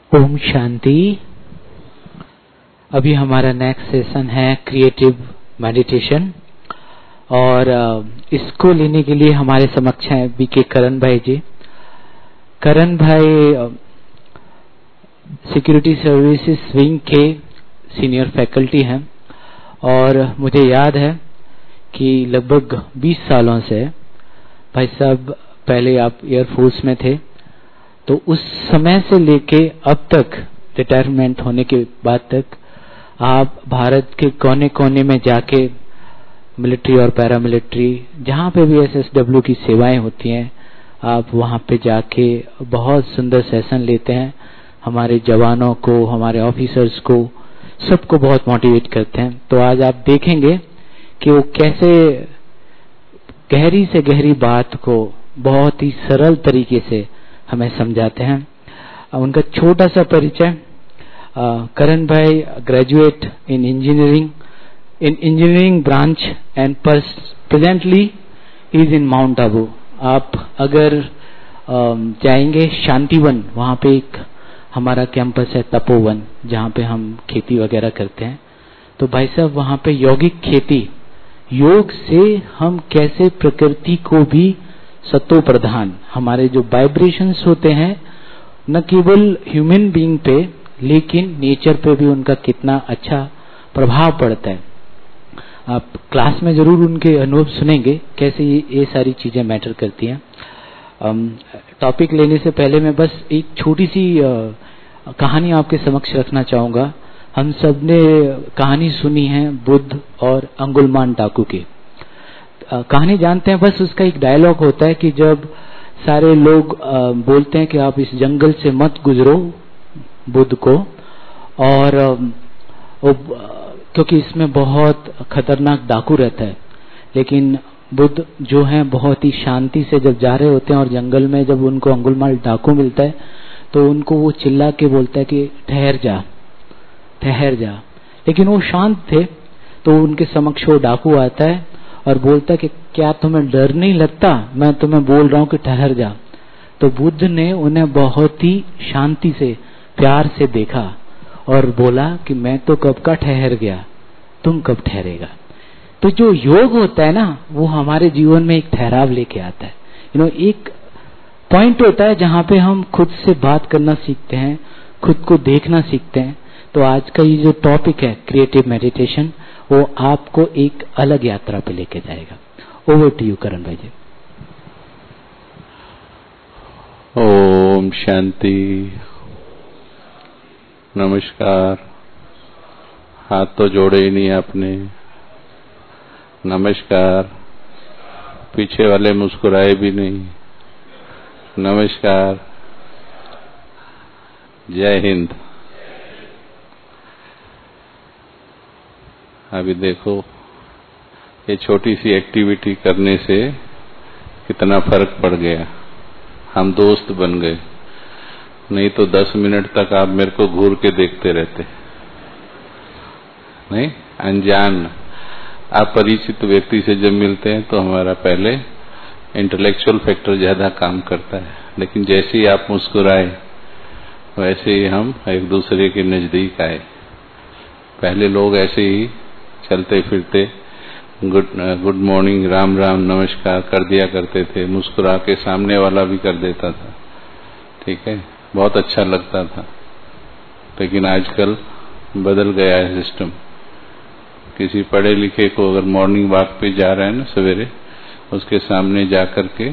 ओम शांति। अभी हमारा नेक्स्ट सेशन है क्रिएटिव मेडिटेशन और इसको लेने के लिए हमारे समक्ष हैं बीके करण भाई जी। करण भाई सिक्योरिटी सर्विसेज विंग के सीनियर फैकल्टी हैं और मुझे याद है कि लगभग 20 सालों से भाई साहब, पहले आप एयरफोर्स में थे, तो उस समय से लेके अब तक रिटायरमेंट होने के बाद तक आप भारत के कोने कोने में जाके मिलिट्री और पैरामिलिट्री जहाँ पे भी एसएसडब्ल्यू की सेवाएं होती हैं, आप वहाँ पे जाके बहुत सुंदर सेशन लेते हैं। हमारे जवानों को, हमारे ऑफिसर्स को, सबको बहुत मोटिवेट करते हैं। तो आज आप देखेंगे कि वो कैसे गहरी से गहरी बात को बहुत ही सरल तरीके से हमें समझाते हैं। उनका छोटा सा परिचय। करण भाई graduate in engineering branch and presently is in Mount Abu. आप अगर जाएंगे शांतिवन, वहाँ पे एक हमारा कैंपस है तपोवन, जहाँ पे हम खेती वगैरह करते हैं। तो भाई साहब वहाँ पे यौगिक खेती, योग से हम कैसे प्रकृति को भी सतो प्रधान, हमारे जो वाइब्रेशंस होते हैं न केवल ह्यूमन बीइंग पे लेकिन नेचर पे भी उनका कितना अच्छा प्रभाव पड़ता है। आप क्लास में जरूर उनके अनुभव सुनेंगे कैसे ये सारी चीजें मैटर करती हैं। टॉपिक लेने से पहले मैं बस एक छोटी सी कहानी आपके समक्ष रखना चाहूंगा। हम सब ने कहानी सुनी है बुद्ध और अंगुलमान डाकू की। कहानी जानते हैं, बस उसका एक डायलॉग होता है कि जब सारे लोग बोलते हैं कि आप इस जंगल से मत गुजरो बुद्ध को, और क्योंकि इसमें बहुत खतरनाक डाकू रहता है, लेकिन बुद्ध जो हैं बहुत ही शांति से जब जा रहे होते हैं और जंगल में जब उनको अंगुलमाल डाकू मिलता है तो उनको वो चिल्ला के बोलता है कि ठहर जा ठहर जा। लेकिन वो शांत थे, तो उनके समक्ष वो डाकू आता है और बोलता है कि क्या तुम्हें डर नहीं लगता, मैं तुम्हें बोल रहा हूं कि ठहर जा। तो बुद्ध ने उन्हें बहुत ही शांति से, प्यार से देखा और बोला कि मैं तो कब का ठहर गया, तुम कब ठहरेगा। तो जो योग होता है ना, वो हमारे जीवन में एक ठहराव लेके आता है। एक पॉइंट होता है जहाँ पे हम खुद से बात करना सीखते हैं, खुद को देखना सीखते हैं। तो आज का ये जो टॉपिक है क्रिएटिव मेडिटेशन, वो आपको एक अलग यात्रा पे लेके जाएगा। ओवर टू यू करण भाई जी। ओम शांति। नमस्कार। हाथ तो जोड़े ही नहीं आपने। नमस्कार। पीछे वाले मुस्कुराए भी नहीं। नमस्कार। जय हिंद। अभी देखो ये छोटी सी एक्टिविटी करने से कितना फर्क पड़ गया। हम दोस्त बन गए, नहीं तो 10 मिनट तक आप मेरे को घूर के देखते रहते। नहीं, अनजान अपरिचित व्यक्ति से जब मिलते हैं तो हमारा पहले इंटेलेक्चुअल फैक्टर ज्यादा काम करता है, लेकिन जैसे ही आप मुस्कुराए वैसे ही हम एक दूसरे के नजदीक आए। पहले लोग ऐसे ही चलते फिरते गुड मॉर्निंग, राम राम, नमस्कार कर दिया करते थे, मुस्कुरा के सामने वाला भी कर देता था। ठीक है, बहुत अच्छा लगता था। लेकिन आजकल बदल गया है सिस्टम। किसी पढ़े लिखे को अगर मॉर्निंग वॉक पे जा रहे हैं ना सवेरे, उसके सामने जा कर के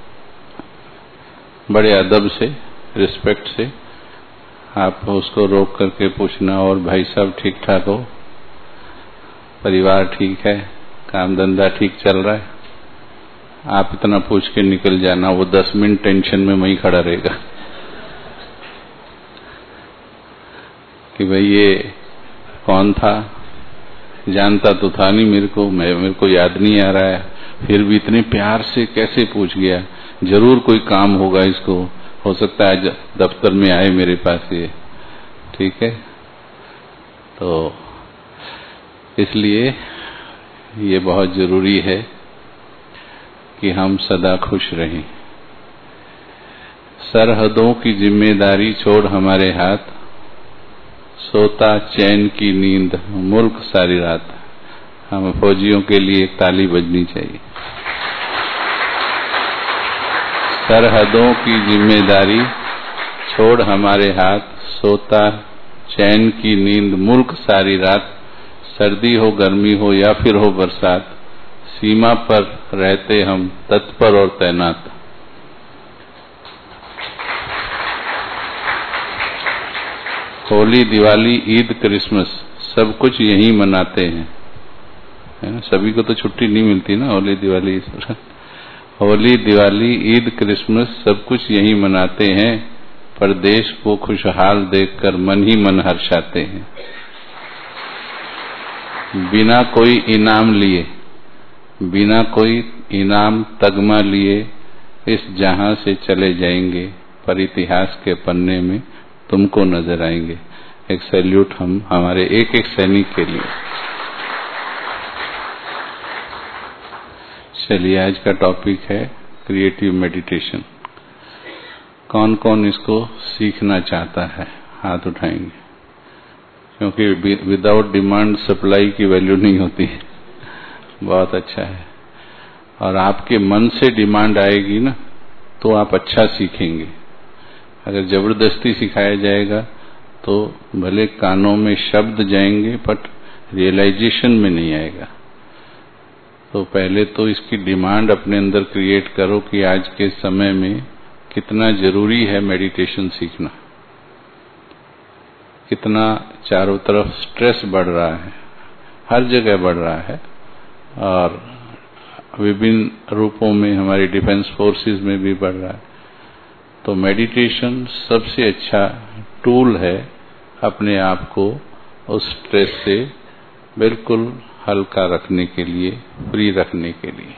बड़े अदब से, रिस्पेक्ट से आप उसको रोक करके पूछना, और भाई साहब ठीक ठाक हो, परिवार ठीक है, काम धंधा ठीक चल रहा है। आप इतना पूछ के निकल जाना, वो 10 मिनट टेंशन में वहीं खड़ा रहेगा कि भाई ये कौन था, जानता तो था नहीं मेरे को याद नहीं आ रहा है, फिर भी इतने प्यार से कैसे पूछ गया। जरूर कोई काम होगा इसको, हो सकता है आज दफ्तर में आए मेरे पास ये। ठीक है, तो इसलिए ये बहुत जरूरी है कि हम सदा खुश रहें। सरहदों की जिम्मेदारी छोड़ हमारे हाथ, सोता चैन की नींद मुल्क सारी रात। हम फौजियों के लिए एक ताली बजनी चाहिए। सरहदों की जिम्मेदारी छोड़ हमारे हाथ, सोता चैन की नींद मुल्क सारी रात। सर्दी हो गर्मी हो या फिर हो बरसात, सीमा पर रहते हम तत्पर और तैनात। होली दिवाली ईद क्रिसमस सब कुछ यहीं मनाते हैं, है ना। सभी को तो छुट्टी नहीं मिलती ना, होली दिवाली होली दिवाली ईद क्रिसमस सब कुछ यहीं मनाते हैं, पर देश को खुशहाल देखकर मन ही मन हर्षाते हैं। बिना कोई इनाम लिए, बिना कोई इनाम तगमा लिए इस जहां से चले जाएंगे, पर इतिहास के पन्ने में तुमको नजर आएंगे। एक सैल्यूट हम हमारे एक एक सैनिक के लिए। चलिए, आज का टॉपिक है क्रिएटिव मेडिटेशन। कौन कौन इसको सीखना चाहता है, हाथ उठाएंगे, क्योंकि विदाउट डिमांड सप्लाई की वैल्यू नहीं होती। बहुत अच्छा है। और आपके मन से डिमांड आएगी ना, तो आप अच्छा सीखेंगे। अगर जबरदस्ती सिखाया जाएगा तो भले कानों में शब्द जाएंगे, बट रियलाइजेशन में नहीं आएगा। तो पहले तो इसकी डिमांड अपने अंदर क्रिएट करो कि आज के समय में कितना जरूरी है मेडिटेशन सीखना। कितना चारों तरफ स्ट्रेस बढ़ रहा है, हर जगह बढ़ रहा है, और विभिन्न रूपों में हमारी डिफेंस फोर्सेस में भी बढ़ रहा है। तो मेडिटेशन सबसे अच्छा टूल है अपने आप को उस स्ट्रेस से बिल्कुल हल्का रखने के लिए, फ्री रखने के लिए।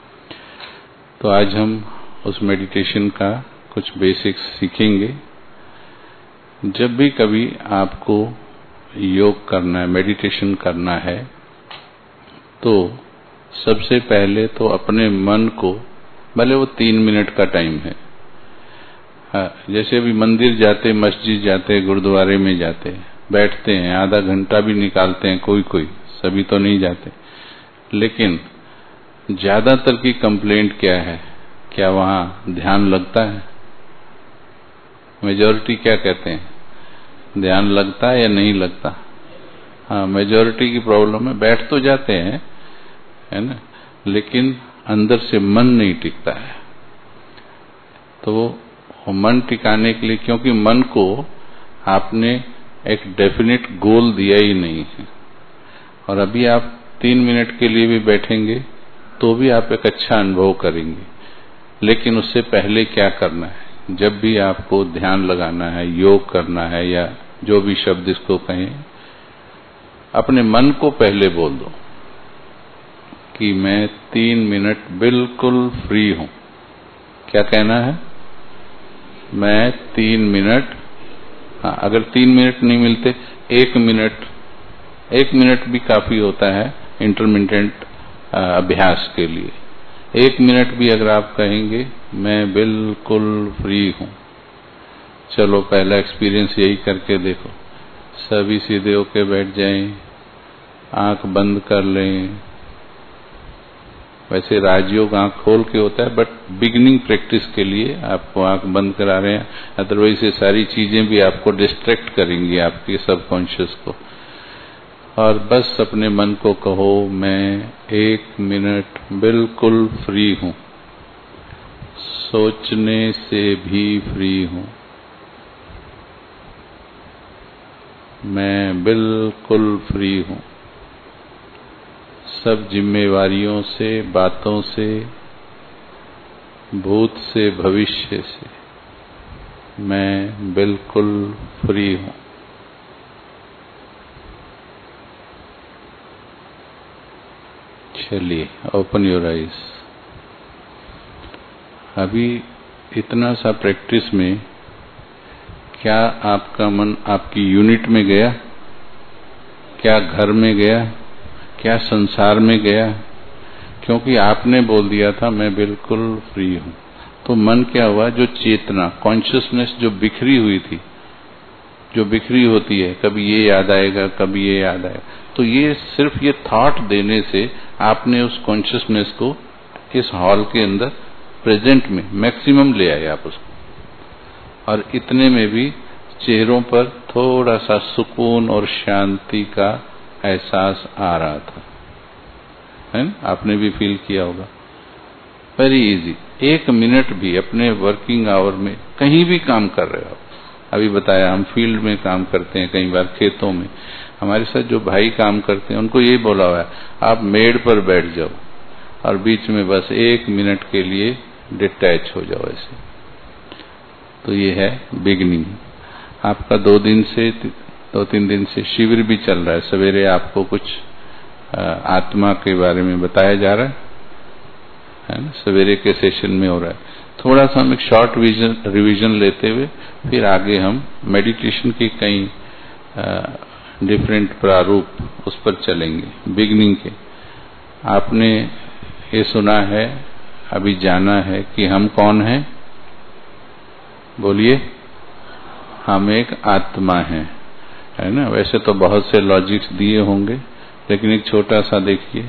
तो आज हम उस मेडिटेशन का कुछ बेसिक्स सीखेंगे। जब भी कभी आपको योग करना है, मेडिटेशन करना है, तो सबसे पहले तो अपने मन को, भले वो 3 मिनट का टाइम है, जैसे अभी मंदिर जाते, मस्जिद जाते, गुरुद्वारे में जाते, बैठते हैं, आधा घंटा भी निकालते हैं, कोई कोई, सभी तो नहीं जाते। लेकिन ज्यादातर की कंप्लेंट क्या है, क्या वहां ध्यान लगता है? मेजॉरिटी क्या कहते हैं, ध्यान लगता है या नहीं लगता? हाँ, मेजॉरिटी की प्रॉब्लम है, बैठ तो जाते हैं, है ना, लेकिन अंदर से मन नहीं टिकता है। तो वो मन टिकाने के लिए, क्योंकि मन को आपने एक डेफिनेट गोल दिया ही नहीं है, और अभी आप 3 मिनट के लिए भी बैठेंगे तो भी आप एक अच्छा अनुभव करेंगे। लेकिन उससे पहले क्या करना है, जब भी आपको ध्यान लगाना है, योग करना है, या जो भी शब्द इसको कहें, अपने मन को पहले बोल दो कि मैं 3 मिनट बिल्कुल फ्री हूं। क्या कहना है? मैं 3 मिनट, हाँ, अगर 3 मिनट नहीं मिलते, 1 मिनट भी काफी होता है इंटरमिटेंट अभ्यास के लिए। 1 मिनट भी अगर आप कहेंगे मैं बिल्कुल फ्री हूं, चलो पहला एक्सपीरियंस यही करके देखो। सभी सीधे होके बैठ जाएं, आंख बंद कर लें। वैसे राजयोग आंख खोल के होता है, बट बिगिनिंग प्रैक्टिस के लिए आपको आंख बंद करा रहे हैं, अदरवाइज ये सारी चीजें भी आपको डिस्ट्रैक्ट करेंगी, आपके सबकॉन्शियस को। और बस अपने मन को कहो, मैं 1 मिनट बिल्कुल फ्री हूं, सोचने से भी फ्री हूं, मैं बिल्कुल फ्री हूं, सब जिम्मेवारियों से, बातों से, भूत से, भविष्य से मैं बिल्कुल फ्री हूं। चलिए, ओपन योर आइज। अभी इतना सा प्रैक्टिस में क्या आपका मन आपकी यूनिट में गया? क्या घर में गया? क्या संसार में गया? क्योंकि आपने बोल दिया था मैं बिल्कुल फ्री हूं। तो मन क्या हुआ, जो चेतना कॉन्शियसनेस जो बिखरी हुई थी, जो बिखरी होती है, कभी ये याद आएगा कभी ये याद आएगा, तो ये सिर्फ ये थॉट देने से आपने उस कॉन्शियसनेस को इस हॉल के अंदर प्रेजेंट में मैक्सिमम ले आए आप उसको, और इतने में भी चेहरों पर थोड़ा सा सुकून और शांति का एहसास आ रहा था, है ना? आपने भी फील किया होगा। वेरी इजी, 1 मिनट भी अपने वर्किंग आवर में कहीं भी काम कर रहे हो, अभी बताया हम फील्ड में काम करते हैं, कई बार खेतों में, हमारे साथ जो भाई काम करते हैं उनको यही बोला हुआ है, आप मेड़ पर बैठ जाओ और बीच में बस 1 मिनट के लिए डिटैच हो जाओ ऐसे। तो ये है बिगनिंग। आपका 2-3 दिन से शिविर भी चल रहा है, सवेरे आपको कुछ आत्मा के बारे में बताया जा रहा है ना, सवेरे के सेशन में हो रहा है। थोड़ा सा हम एक शॉर्ट रिवीजन लेते हुए फिर आगे हम मेडिटेशन के कई डिफरेंट प्रारूप उस पर चलेंगे। बिगनिंग के आपने ये सुना है, अभी जाना है कि हम कौन हैं, बोलिए। हम एक आत्मा हैं, है ना। वैसे तो बहुत से लॉजिक्स दिए होंगे, लेकिन एक छोटा सा देखिए।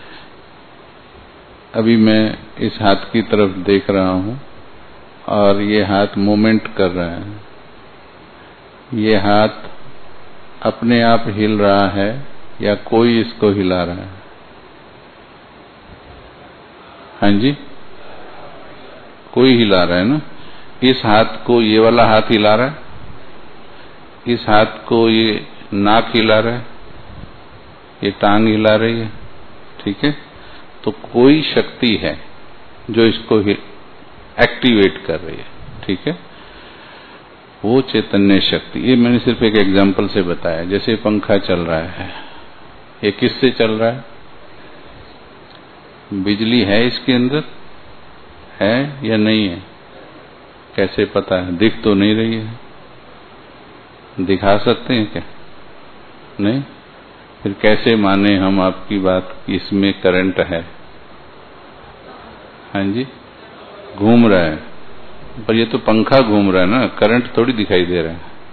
अभी मैं इस हाथ की तरफ देख रहा हूं और ये हाथ मूवमेंट कर रहा है, ये हाथ अपने आप हिल रहा है या कोई इसको हिला रहा है? हाँ जी, कोई हिला रहा है ना। इस हाथ को ये वाला हाथ हिला रहा है, इस हाथ को ये नाक हिला रहा है, ये टांग हिला रही है, ठीक है। तो कोई शक्ति है जो इसको एक्टिवेट कर रही है, ठीक है। वो चैतन्य शक्ति, ये मैंने सिर्फ एक एग्जांपल से बताया। जैसे पंखा चल रहा है, ये किससे चल रहा है? बिजली है इसके अंदर, है या नहीं है? कैसे पता है? दिख तो नहीं रही है, दिखा सकते हैं क्या? नहीं। फिर कैसे माने हम आपकी बात कि इसमें करंट है? हाँ जी, घूम रहा है, पर ये तो पंखा घूम रहा है ना, करंट थोड़ी दिखाई दे रहा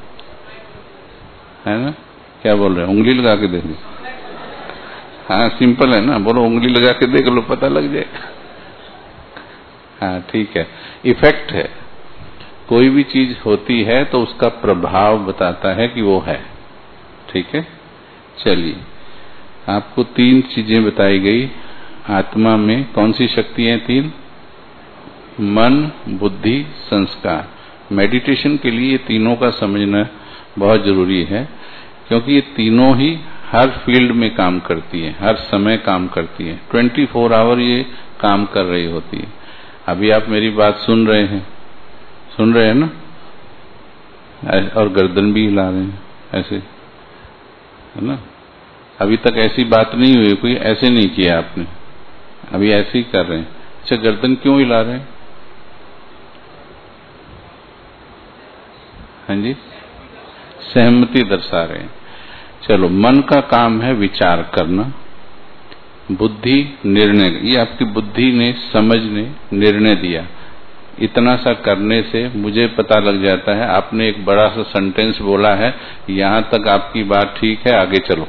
है ना। क्या बोल रहे हैं? उंगली लगा के देख लो। हाँ सिंपल है ना, बोलो उंगली लगा के देख लो, पता लग जाए। हाँ ठीक है, इफेक्ट है। कोई भी चीज होती है तो उसका प्रभाव बताता है कि वो है, ठीक है। चलिए, आपको 3 चीजें बताई गई। आत्मा में कौन सी शक्ति है? 3, मन, बुद्धि, संस्कार। मेडिटेशन के लिए ये तीनों का समझना बहुत जरूरी है, क्योंकि ये तीनों ही हर फील्ड में काम करती है, हर समय काम करती है, 24 आवर ये काम कर रही होती है। अभी आप मेरी बात सुन रहे हैं ना, और गर्दन भी हिला रहे हैं ऐसे, है ना। अभी तक ऐसी बात नहीं हुई, कोई ऐसे नहीं किया आपने, अभी ऐसे ही कर रहे हैं। अच्छा, गर्दन क्यों हिला रहे हैं? हाँ जी, सहमति दर्शा रहे हैं। चलो, मन का काम है विचार करना, बुद्धि निर्णय। ये आपकी बुद्धि ने, समझ ने निर्णय दिया। इतना सा करने से मुझे पता लग जाता है, आपने एक बड़ा सा सेंटेंस बोला है, यहां तक आपकी बात ठीक है, आगे चलो,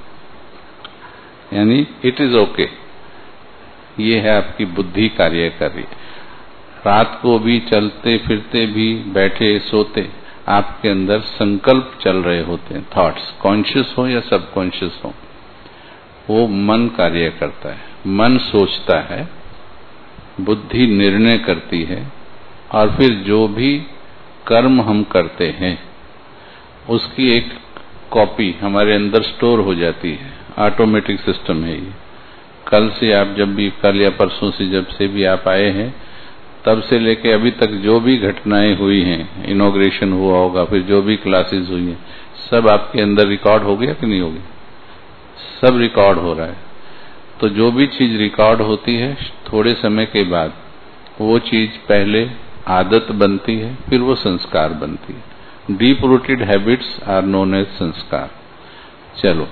यानी इट इज ओके। ये है आपकी बुद्धि कार्य कर रही है। रात को भी चलते फिरते भी, बैठे सोते, आपके अंदर संकल्प चल रहे होते हैं, थॉट्स, कॉन्शियस हो या सबकॉन्शियस हो, वो मन कार्य करता है। मन सोचता है, बुद्धि निर्णय करती है, और फिर जो भी कर्म हम करते हैं उसकी एक कॉपी हमारे अंदर स्टोर हो जाती है। ऑटोमेटिक सिस्टम है ये। कल से आप जब भी, कल या परसों से जब से भी आप आए हैं, तब से लेके अभी तक जो भी घटनाएं हुई हैं, इनॉग्रेशन हुआ होगा, फिर जो भी क्लासेस हुई हैं, सब आपके अंदर रिकॉर्ड हो गया कि नहीं हो गया? सब रिकॉर्ड हो रहा है। तो जो भी चीज रिकॉर्ड होती है, थोड़े समय के बाद वो चीज पहले आदत बनती है, फिर वो संस्कार बनती है। Deep rooted habits are known as sanskar. चलो,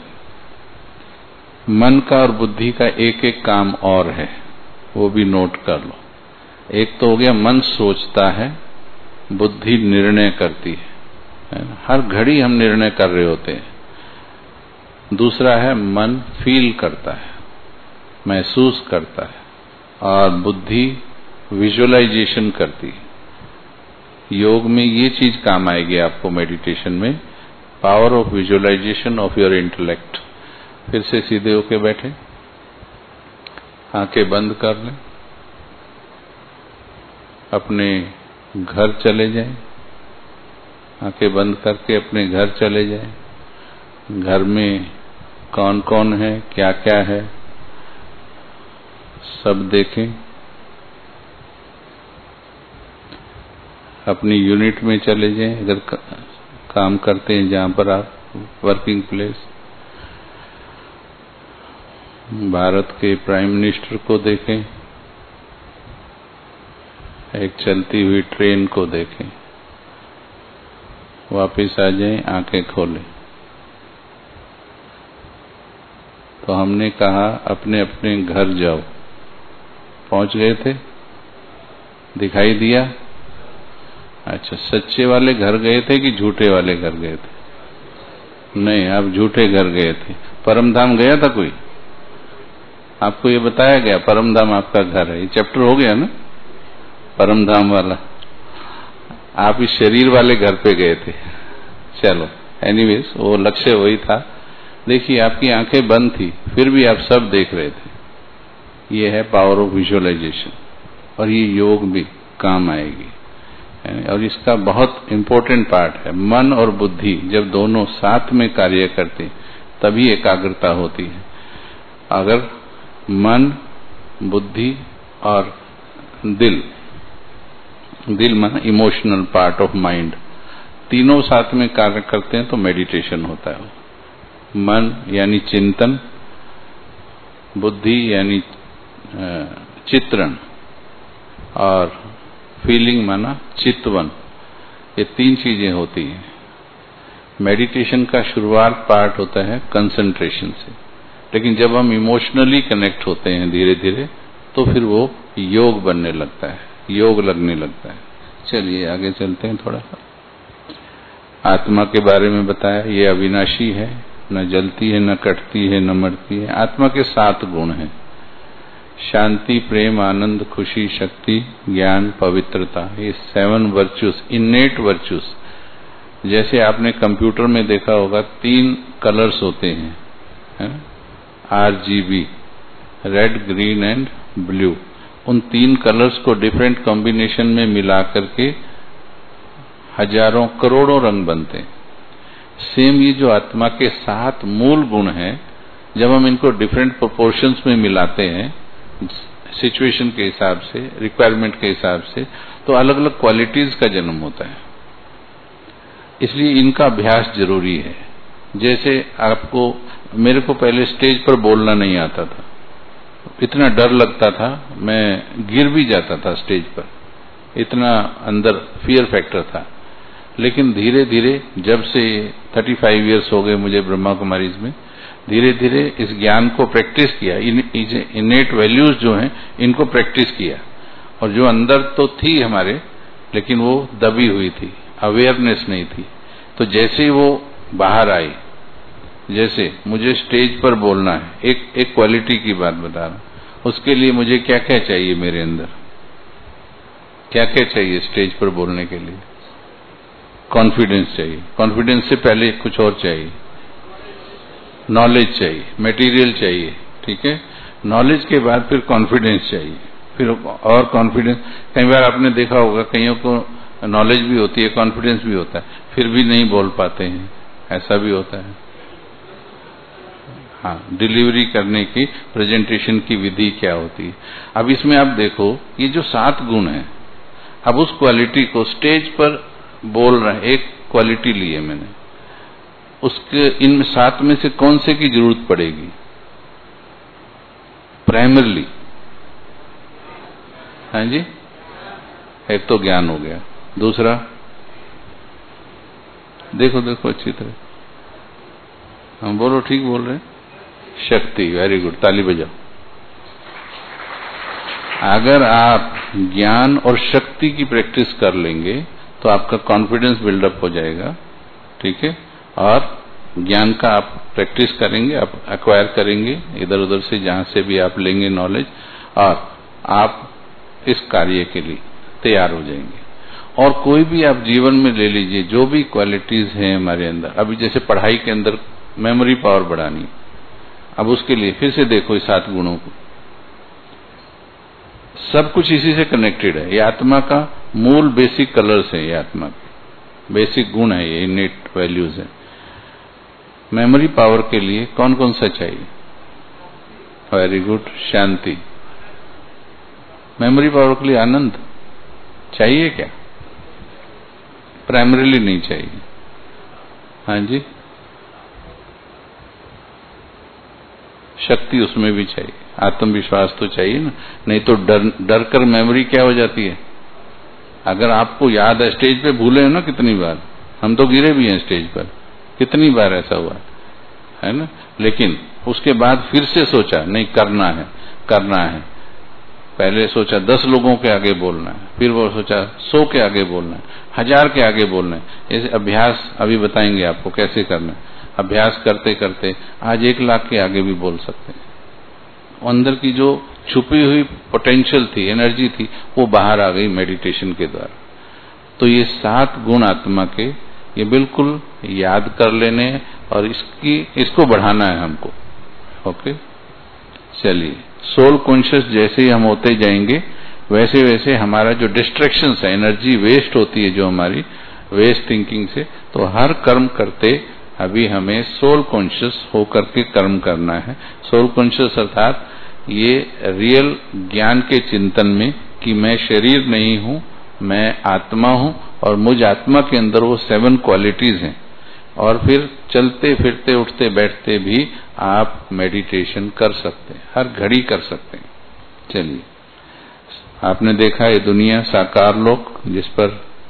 मन का और बुद्धि का एक एक काम और है, वो भी नोट कर लो। एक तो हो गया मन सोचता है, बुद्धि निर्णय करती है ना? हर घड़ी हम निर्णय कर रहे होते हैं। दूसरा है मन फील करता है, महसूस करता है, और बुद्धि विजुअलाइजेशन करती है। योग में ये चीज काम आएगी आपको, मेडिटेशन में, power of visualisation of your intellect. फिर से सीधे होके बैठे, आंखें बंद कर लें, अपने घर चले जाएं, आंखें बंद करके अपने घर चले जाएं। घर में कौन कौन है, क्या क्या है, सब देखें। अपनी यूनिट में चले जाएं, अगर काम करते हैं जहां पर आप, वर्किंग प्लेस। भारत के प्राइम मिनिस्टर को देखें, एक चलती हुई ट्रेन को देखें। वापस आ जाएं, आंखें खोलें। तो हमने कहा अपने अपने घर जाओ। पहुंच गए थे? दिखाई दिया? अच्छा, सच्चे वाले घर गए थे कि झूठे वाले घर गए थे? नहीं, आप झूठे घर गए थे। परमधाम गया था कोई? आपको ये बताया गया परमधाम आपका घर है? ये चैप्टर हो गया ना परमधाम वाला। आप इस शरीर वाले घर पे गए थे। चलो, एनीवेज, वो लक्ष्य वही था। देखिए, आपकी आंखें बंद थी, फिर भी आप सब देख रहे थे। ये है पावर ऑफ विजुअलाइजेशन, और ये योग भी काम आएगी। और इसका बहुत इंपॉर्टेंट पार्ट है, मन और बुद्धि जब दोनों साथ में कार्य करते तभी एकाग्रता होती है। अगर मन, बुद्धि और दिल माना इमोशनल पार्ट ऑफ माइंड, तीनों साथ में कार्य करते हैं तो मेडिटेशन होता है। मन यानी चिंतन, बुद्धि यानी चित्रण, और फीलिंग माना चित्तवन। ये तीन चीजें होती हैं। मेडिटेशन का शुरुआत पार्ट होता है कंसंट्रेशन से, लेकिन जब हम इमोशनली कनेक्ट होते हैं धीरे धीरे, तो फिर वो योग बनने लगता है, योग लगने लगता है। चलिए आगे चलते हैं थोड़ा सा। आत्मा के बारे में बताया, ये अविनाशी है, न जलती है, न कटती है, न मरती है। आत्मा के 7 गुण हैं: शांति, प्रेम, आनंद, खुशी, शक्ति, ज्ञान, पवित्रता। ये 7 वर्च्यूज, इन्नेट वर्च्यूज। जैसे आपने कंप्यूटर में देखा होगा 3 कलर्स होते हैं, है? RGB, red, green and blue. उन 3 कलर्स को डिफरेंट कॉम्बिनेशन में मिला करके हजारों करोड़ों रंग बनते हैं। सेम ये जो आत्मा के 7 मूल गुण हैं, जब हम इनको डिफरेंट प्रोपोर्शंस में मिलाते हैं, सिचुएशन के हिसाब से, रिक्वायरमेंट के हिसाब से, तो अलग अलग क्वालिटीज का जन्म होता है। इसलिए इनका अभ्यास जरूरी है। जैसे आपको, मेरे को पहले स्टेज पर बोलना नहीं आता था, इतना डर लगता था, मैं गिर भी जाता था स्टेज पर, इतना अंदर फियर फैक्टर था। लेकिन धीरे धीरे, जब से 35 इयर्स हो गए मुझे ब्रह्मा कुमारीज में, धीरे धीरे इस ज्ञान को प्रैक्टिस किया, इनेट वैल्यूज जो हैं इनको प्रैक्टिस किया। और जो अंदर तो थी हमारे, लेकिन वो दबी हुई थी, अवेयरनेस नहीं थी। तो जैसे वो बाहर आई, जैसे मुझे स्टेज पर बोलना है, एक क्वालिटी की बात बता रहा हूं, उसके लिए मुझे क्या क्या चाहिए, मेरे अंदर क्या क्या चाहिए स्टेज पर बोलने के लिए? कॉन्फिडेंस चाहिए। कॉन्फिडेंस से पहले कुछ और चाहिए, नॉलेज चाहिए, मटेरियल चाहिए, ठीक है? नॉलेज के बाद फिर कॉन्फिडेंस चाहिए, फिर और कॉन्फिडेंस। कई बार आपने देखा होगा, कईयों को नॉलेज भी होती है, कॉन्फिडेंस भी होता है, फिर भी नहीं बोल पाते हैं, ऐसा भी होता है। हाँ, डिलीवरी करने की, प्रेजेंटेशन की विधि क्या होती है। अब इसमें आप देखो, ये जो 7 गुण हैं, अब उस क्वालिटी को स्टेज पर बोल रहे हैं, एक क्वालिटी ली है मैंने, उसके इन 7 में से कौन से की जरूरत पड़ेगी प्राइमरली? हाँ जी, एक तो ज्ञान हो गया, दूसरा देखो देखो अच्छी तरह, हम बोलो, ठीक बोल रहे हैं, शक्ति। वेरी गुड, ताली बजाओ। अगर आप ज्ञान और शक्ति की प्रैक्टिस कर लेंगे तो आपका कॉन्फिडेंस बिल्डअप हो जाएगा, ठीक है, और ज्ञान का आप प्रैक्टिस करेंगे, आप एक्वायर करेंगे इधर उधर से, जहां से भी आप लेंगे नॉलेज, और आप इस कार्य के लिए तैयार हो जाएंगे। और कोई भी आप जीवन में ले लीजिए, जो भी क्वालिटीज हैं हमारे अंदर, अभी जैसे पढ़ाई के अंदर मेमोरी पावर बढ़ानी, अब उसके लिए फिर से देखो इस 7 गुणों को, सब कुछ इसी से कनेक्टेड है। ये आत्मा का मूल बेसिक कलर्स है, ये आत्मा के बेसिक गुण है, ये इनेट वैल्यूज है। मेमोरी पावर के लिए कौन कौन सा चाहिए? वेरी गुड, शांति। मेमोरी पावर के लिए आनंद चाहिए क्या? प्राइमरीली नहीं चाहिए। हाँ जी, शक्ति उसमें भी चाहिए, आत्मविश्वास तो चाहिए ना, नहीं तो डर कर मेमोरी क्या हो जाती है। अगर आपको याद है, स्टेज पे भूले हो ना कितनी बार, हम तो गिरे भी हैं स्टेज पर, कितनी बार ऐसा हुआ है ना, लेकिन उसके बाद फिर से सोचा नहीं करना है, करना है। पहले सोचा 10 लोगों के आगे बोलना है, फिर वो सोचा 100 के आगे बोलना है, 1000 के आगे बोलना है। ऐसे अभ्यास अभी बताएंगे आपको कैसे करना है। अभ्यास करते करते आज 1 लाख के आगे भी बोल सकते हैं। अंदर की जो छुपी हुई पोटेंशियल थी, एनर्जी थी, वो बाहर आ गई मेडिटेशन के द्वारा। तो ये 7 गुण आत्मा के, ये बिल्कुल याद कर लेने हैं और इसको बढ़ाना है हमको। ओके, चलिए, सोल कॉन्शियस जैसे ही हम होते जाएंगे वैसे वैसे हमारा जो डिस्ट्रैक्शंस है, एनर्जी वेस्ट होती है जो हमारी वेस्ट थिंकिंग से, तो हर कर्म करते अभी हमें सोल कॉन्शियस होकर के कर्म करना है। सोल कॉन्शियस अर्थात ये रियल ज्ञान के चिंतन में कि मैं शरीर नहीं हूं, मैं आत्मा हूं, और मुझ आत्मा के अंदर वो 7 क्वालिटीज हैं। और फिर चलते फिरते उठते बैठते भी आप मेडिटेशन कर सकते हैं, हर घड़ी कर सकते हैं। चलिए, आपने देखा ये दुनिया साकार लोक, जिस पर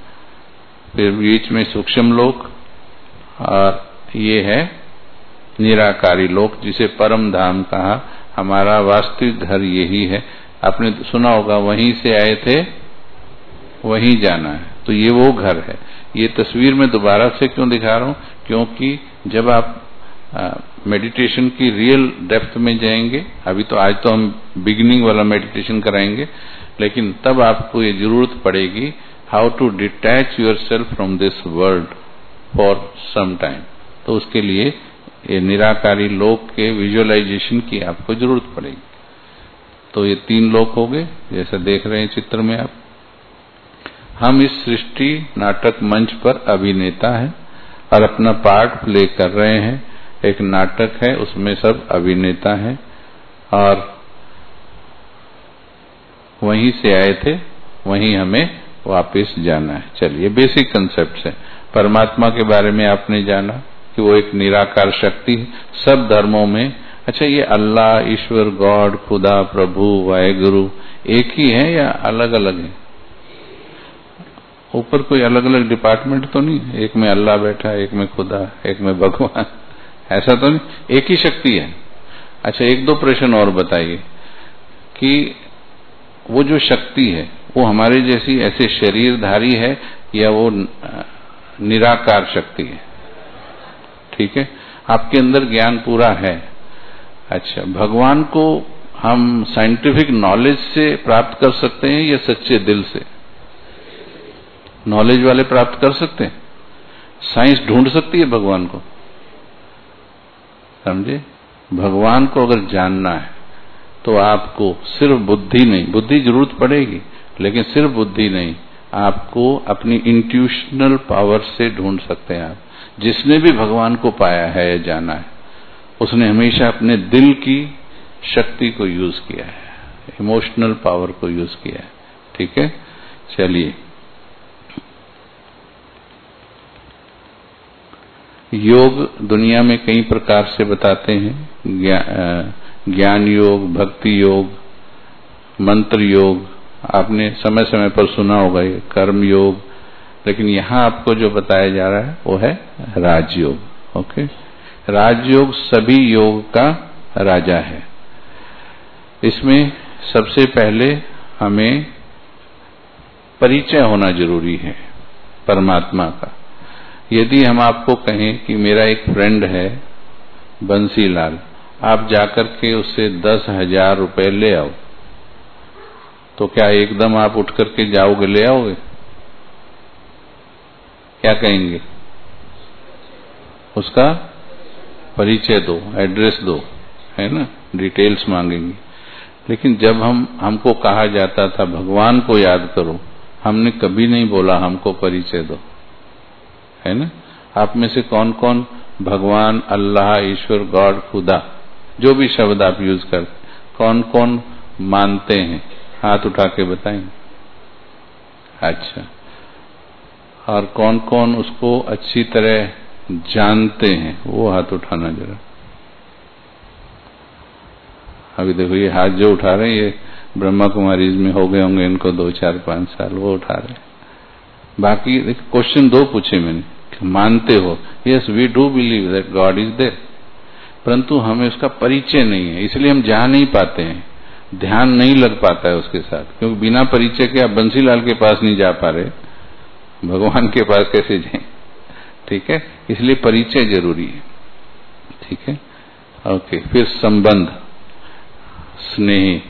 फिर बीच में सूक्ष्म लोक, और ये है निराकारी लोक, जिसे परम धाम कहा। हमारा वास्तविक घर यही है। आपने सुना होगा, वहीं से आए थे वहीं जाना है, तो ये वो घर है। ये तस्वीर में दोबारा से क्यों दिखा रहा हूं? क्योंकि जब आप मेडिटेशन की रियल डेप्थ में जाएंगे, अभी तो आज तो हम बिगिनिंग वाला मेडिटेशन कराएंगे, लेकिन तब आपको ये जरूरत पड़ेगी how to detach yourself from this world for some time. तो उसके लिए ये निराकारी लोक के विजुअलाइजेशन की आपको जरूरत पड़ेगी। तो ये 3 लोक हो गए, जैसा देख रहे हैं चित्र में आप। हम इस सृष्टि नाटक मंच पर अभिनेता हैं और अपना पार्ट प्ले कर रहे हैं। एक नाटक है, उसमें सब अभिनेता हैं, और वहीं से आए थे वहीं हमें वापस जाना है। चलिए, बेसिक कंसेप्ट है। परमात्मा के बारे में आपने जाना कि वो एक निराकार शक्ति है सब धर्मों में। अच्छा, ये अल्लाह, ईश्वर, गॉड, खुदा, प्रभु, वाहेगुरु एक ही है या अलग अलग है? ऊपर कोई अलग अलग डिपार्टमेंट तो नहीं, एक में अल्लाह बैठा, एक में खुदा, एक में भगवान, ऐसा तो नहीं, एक ही शक्ति है। अच्छा, 1-2 प्रश्न और बताइए कि वो जो शक्ति है वो हमारे जैसी ऐसे शरीरधारी है या वो निराकार शक्ति है? ठीक है, आपके अंदर ज्ञान पूरा है। अच्छा, भगवान को हम साइंटिफिक नॉलेज से प्राप्त कर सकते हैं या सच्चे दिल से? नॉलेज वाले प्राप्त कर सकते हैं, साइंस ढूंढ सकती है भगवान को, समझे? भगवान को अगर जानना है तो आपको सिर्फ बुद्धि नहीं, बुद्धि जरूरत पड़ेगी, लेकिन सिर्फ बुद्धि नहीं, आपको अपनी इंट्यूशनल पावर से ढूंढ सकते हैं आप। जिसने भी भगवान को पाया है या जाना है, उसने हमेशा अपने दिल की शक्ति को यूज किया है, इमोशनल पावर को यूज किया है। ठीक है, चलिए, योग दुनिया में कई प्रकार से बताते हैं। ज्ञान योग, भक्ति योग, मंत्र योग, आपने समय समय पर सुना होगा ये कर्म योग, लेकिन यहां आपको जो बताया जा रहा है वो है राजयोग। ओके, राजयोग सभी योग का राजा है। इसमें सबसे पहले हमें परिचय होना जरूरी है परमात्मा का। यदि हम आपको कहें कि मेरा एक फ्रेंड है बंसीलाल, आप जाकर के उससे 10,000 रुपए ले आओ, तो क्या एकदम आप उठ करके जाओगे, ले आओगे? क्या कहेंगे? उसका परिचय दो, एड्रेस दो, है ना, डिटेल्स मांगेंगे। लेकिन जब हमको कहा जाता था भगवान को याद करो, हमने कभी नहीं बोला हमको परिचय दो, है ना। आप में से कौन कौन भगवान, अल्लाह, ईश्वर, गॉड, खुदा, जो भी शब्द आप यूज करते, कौन कौन मानते हैं? हाथ उठा के बताएं। अच्छा, और कौन कौन उसको अच्छी तरह जानते हैं, वो हाथ उठाना जरा। अभी देखो ये हाथ जो उठा रहे हैं ये ब्रह्मा कुमारीज में हो गए होंगे इनको 2, 4, 5 साल, वो उठा रहे हैं। बाकी क्वेश्चन 2 पूछे मैंने, मानते हो? Yes, we do believe that God is there, परंतु हमें उसका परिचय नहीं है, इसलिए हम जा नहीं पाते हैं, ध्यान नहीं लग पाता है उसके साथ, क्योंकि बिना परिचय के आप बंसीलाल के पास नहीं जा पा रहे, भगवान के पास कैसे जाएं? ठीक है, इसलिए परिचय जरूरी है। ठीक है, ओके। फिर संबंध, स्नेह,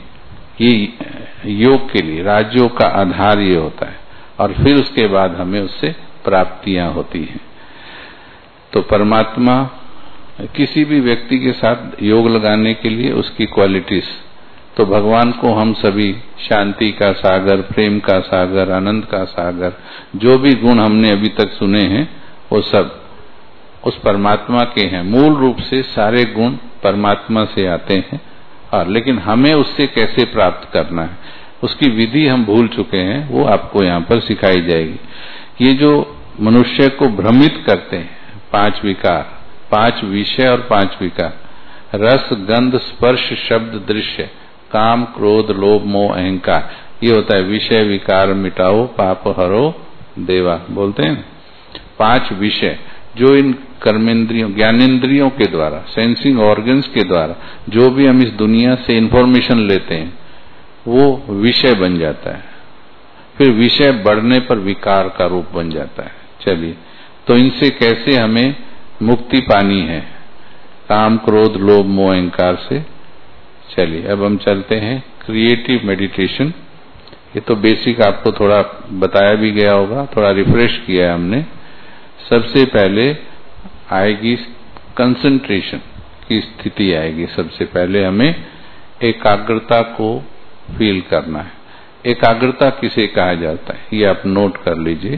ये योग के लिए राजयोग का आधार ये होता है, और फिर उसके बाद हमें उससे प्राप्तियां होती हैं। तो परमात्मा किसी भी व्यक्ति के साथ योग लगाने के लिए उसकी क्वालिटीज, तो भगवान को हम सभी शांति का सागर, प्रेम का सागर, आनंद का सागर, जो भी गुण हमने अभी तक सुने हैं वो सब उस परमात्मा के हैं। मूल रूप से सारे गुण परमात्मा से आते हैं, और लेकिन हमें उससे कैसे प्राप्त करना है उसकी विधि हम भूल चुके हैं, वो आपको यहाँ पर सिखाई जाएगी। ये जो मनुष्य को भ्रमित करते हैं 5 विकार, 5 विषय और 5 विकार, रस, गंध, स्पर्श, शब्द, दृश्य, काम, क्रोध, लोभ, मोह, अहंकार, ये होता है विषय विकार मिटाओ पाप हरो देवा, बोलते हैं 5 विषय जो इन कर्मेंद्रियों, ज्ञानेंद्रियों के द्वारा, सेंसिंग ऑर्गन्स के द्वारा जो भी हम इस दुनिया से इंफॉर्मेशन लेते हैं वो विषय बन जाता है, फिर विषय बढ़ने पर विकार का रूप बन जाता है। चलिए, तो इनसे कैसे हमें मुक्ति पानी है, काम, क्रोध, लोभ, मोह, अहंकार से। चलिए अब हम चलते हैं क्रिएटिव मेडिटेशन। ये तो बेसिक आपको थोड़ा बताया भी गया होगा, थोड़ा रिफ्रेश किया है हमने। सबसे पहले आएगी कंसंट्रेशन की स्थिति आएगी। सबसे पहले हमें एकाग्रता को फील करना है। एकाग्रता किसे कहा जाता है ये आप नोट कर लीजिए।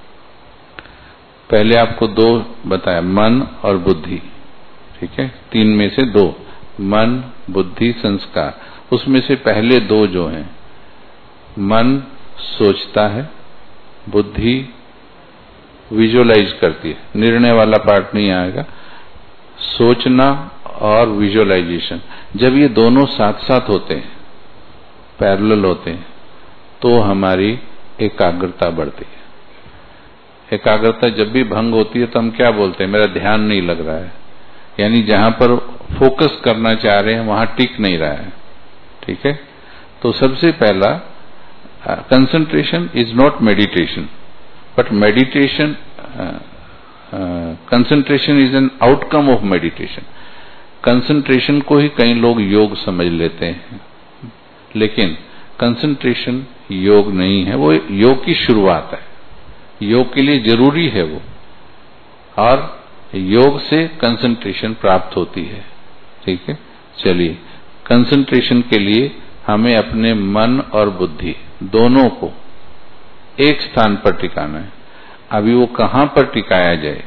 पहले आपको 2 बताया, मन और बुद्धि, ठीक है, 3 में से 2, मन, बुद्धि, संस्कार। उसमें से पहले 2 जो हैं, मन सोचता है, बुद्धि विजुअलाइज करती है, निर्णय वाला पार्ट नहीं आएगा, सोचना और विजुअलाइजेशन। जब ये दोनों साथ साथ होते हैं, पैरेलल होते हैं, तो हमारी एकाग्रता बढ़ती है। एकाग्रता जब भी भंग होती है तो हम क्या बोलते हैं, मेरा ध्यान नहीं लग रहा है, यानी जहां पर फोकस करना चाह रहे हैं वहां टिक नहीं रहा है। ठीक है, तो सबसे पहला concentration is not meditation, but meditation, concentration is an outcome of meditation. Concentration को ही कई लोग योग समझ लेते हैं, लेकिन कंसंट्रेशन योग नहीं है, वो योग की शुरुआत है, योग के लिए जरूरी है वो, और योग से कंसंट्रेशन प्राप्त होती है। ठीक है, चलिए कंसंट्रेशन के लिए हमें अपने मन और बुद्धि दोनों को एक स्थान पर टिकाना है। अभी वो कहां पर टिकाया जाए?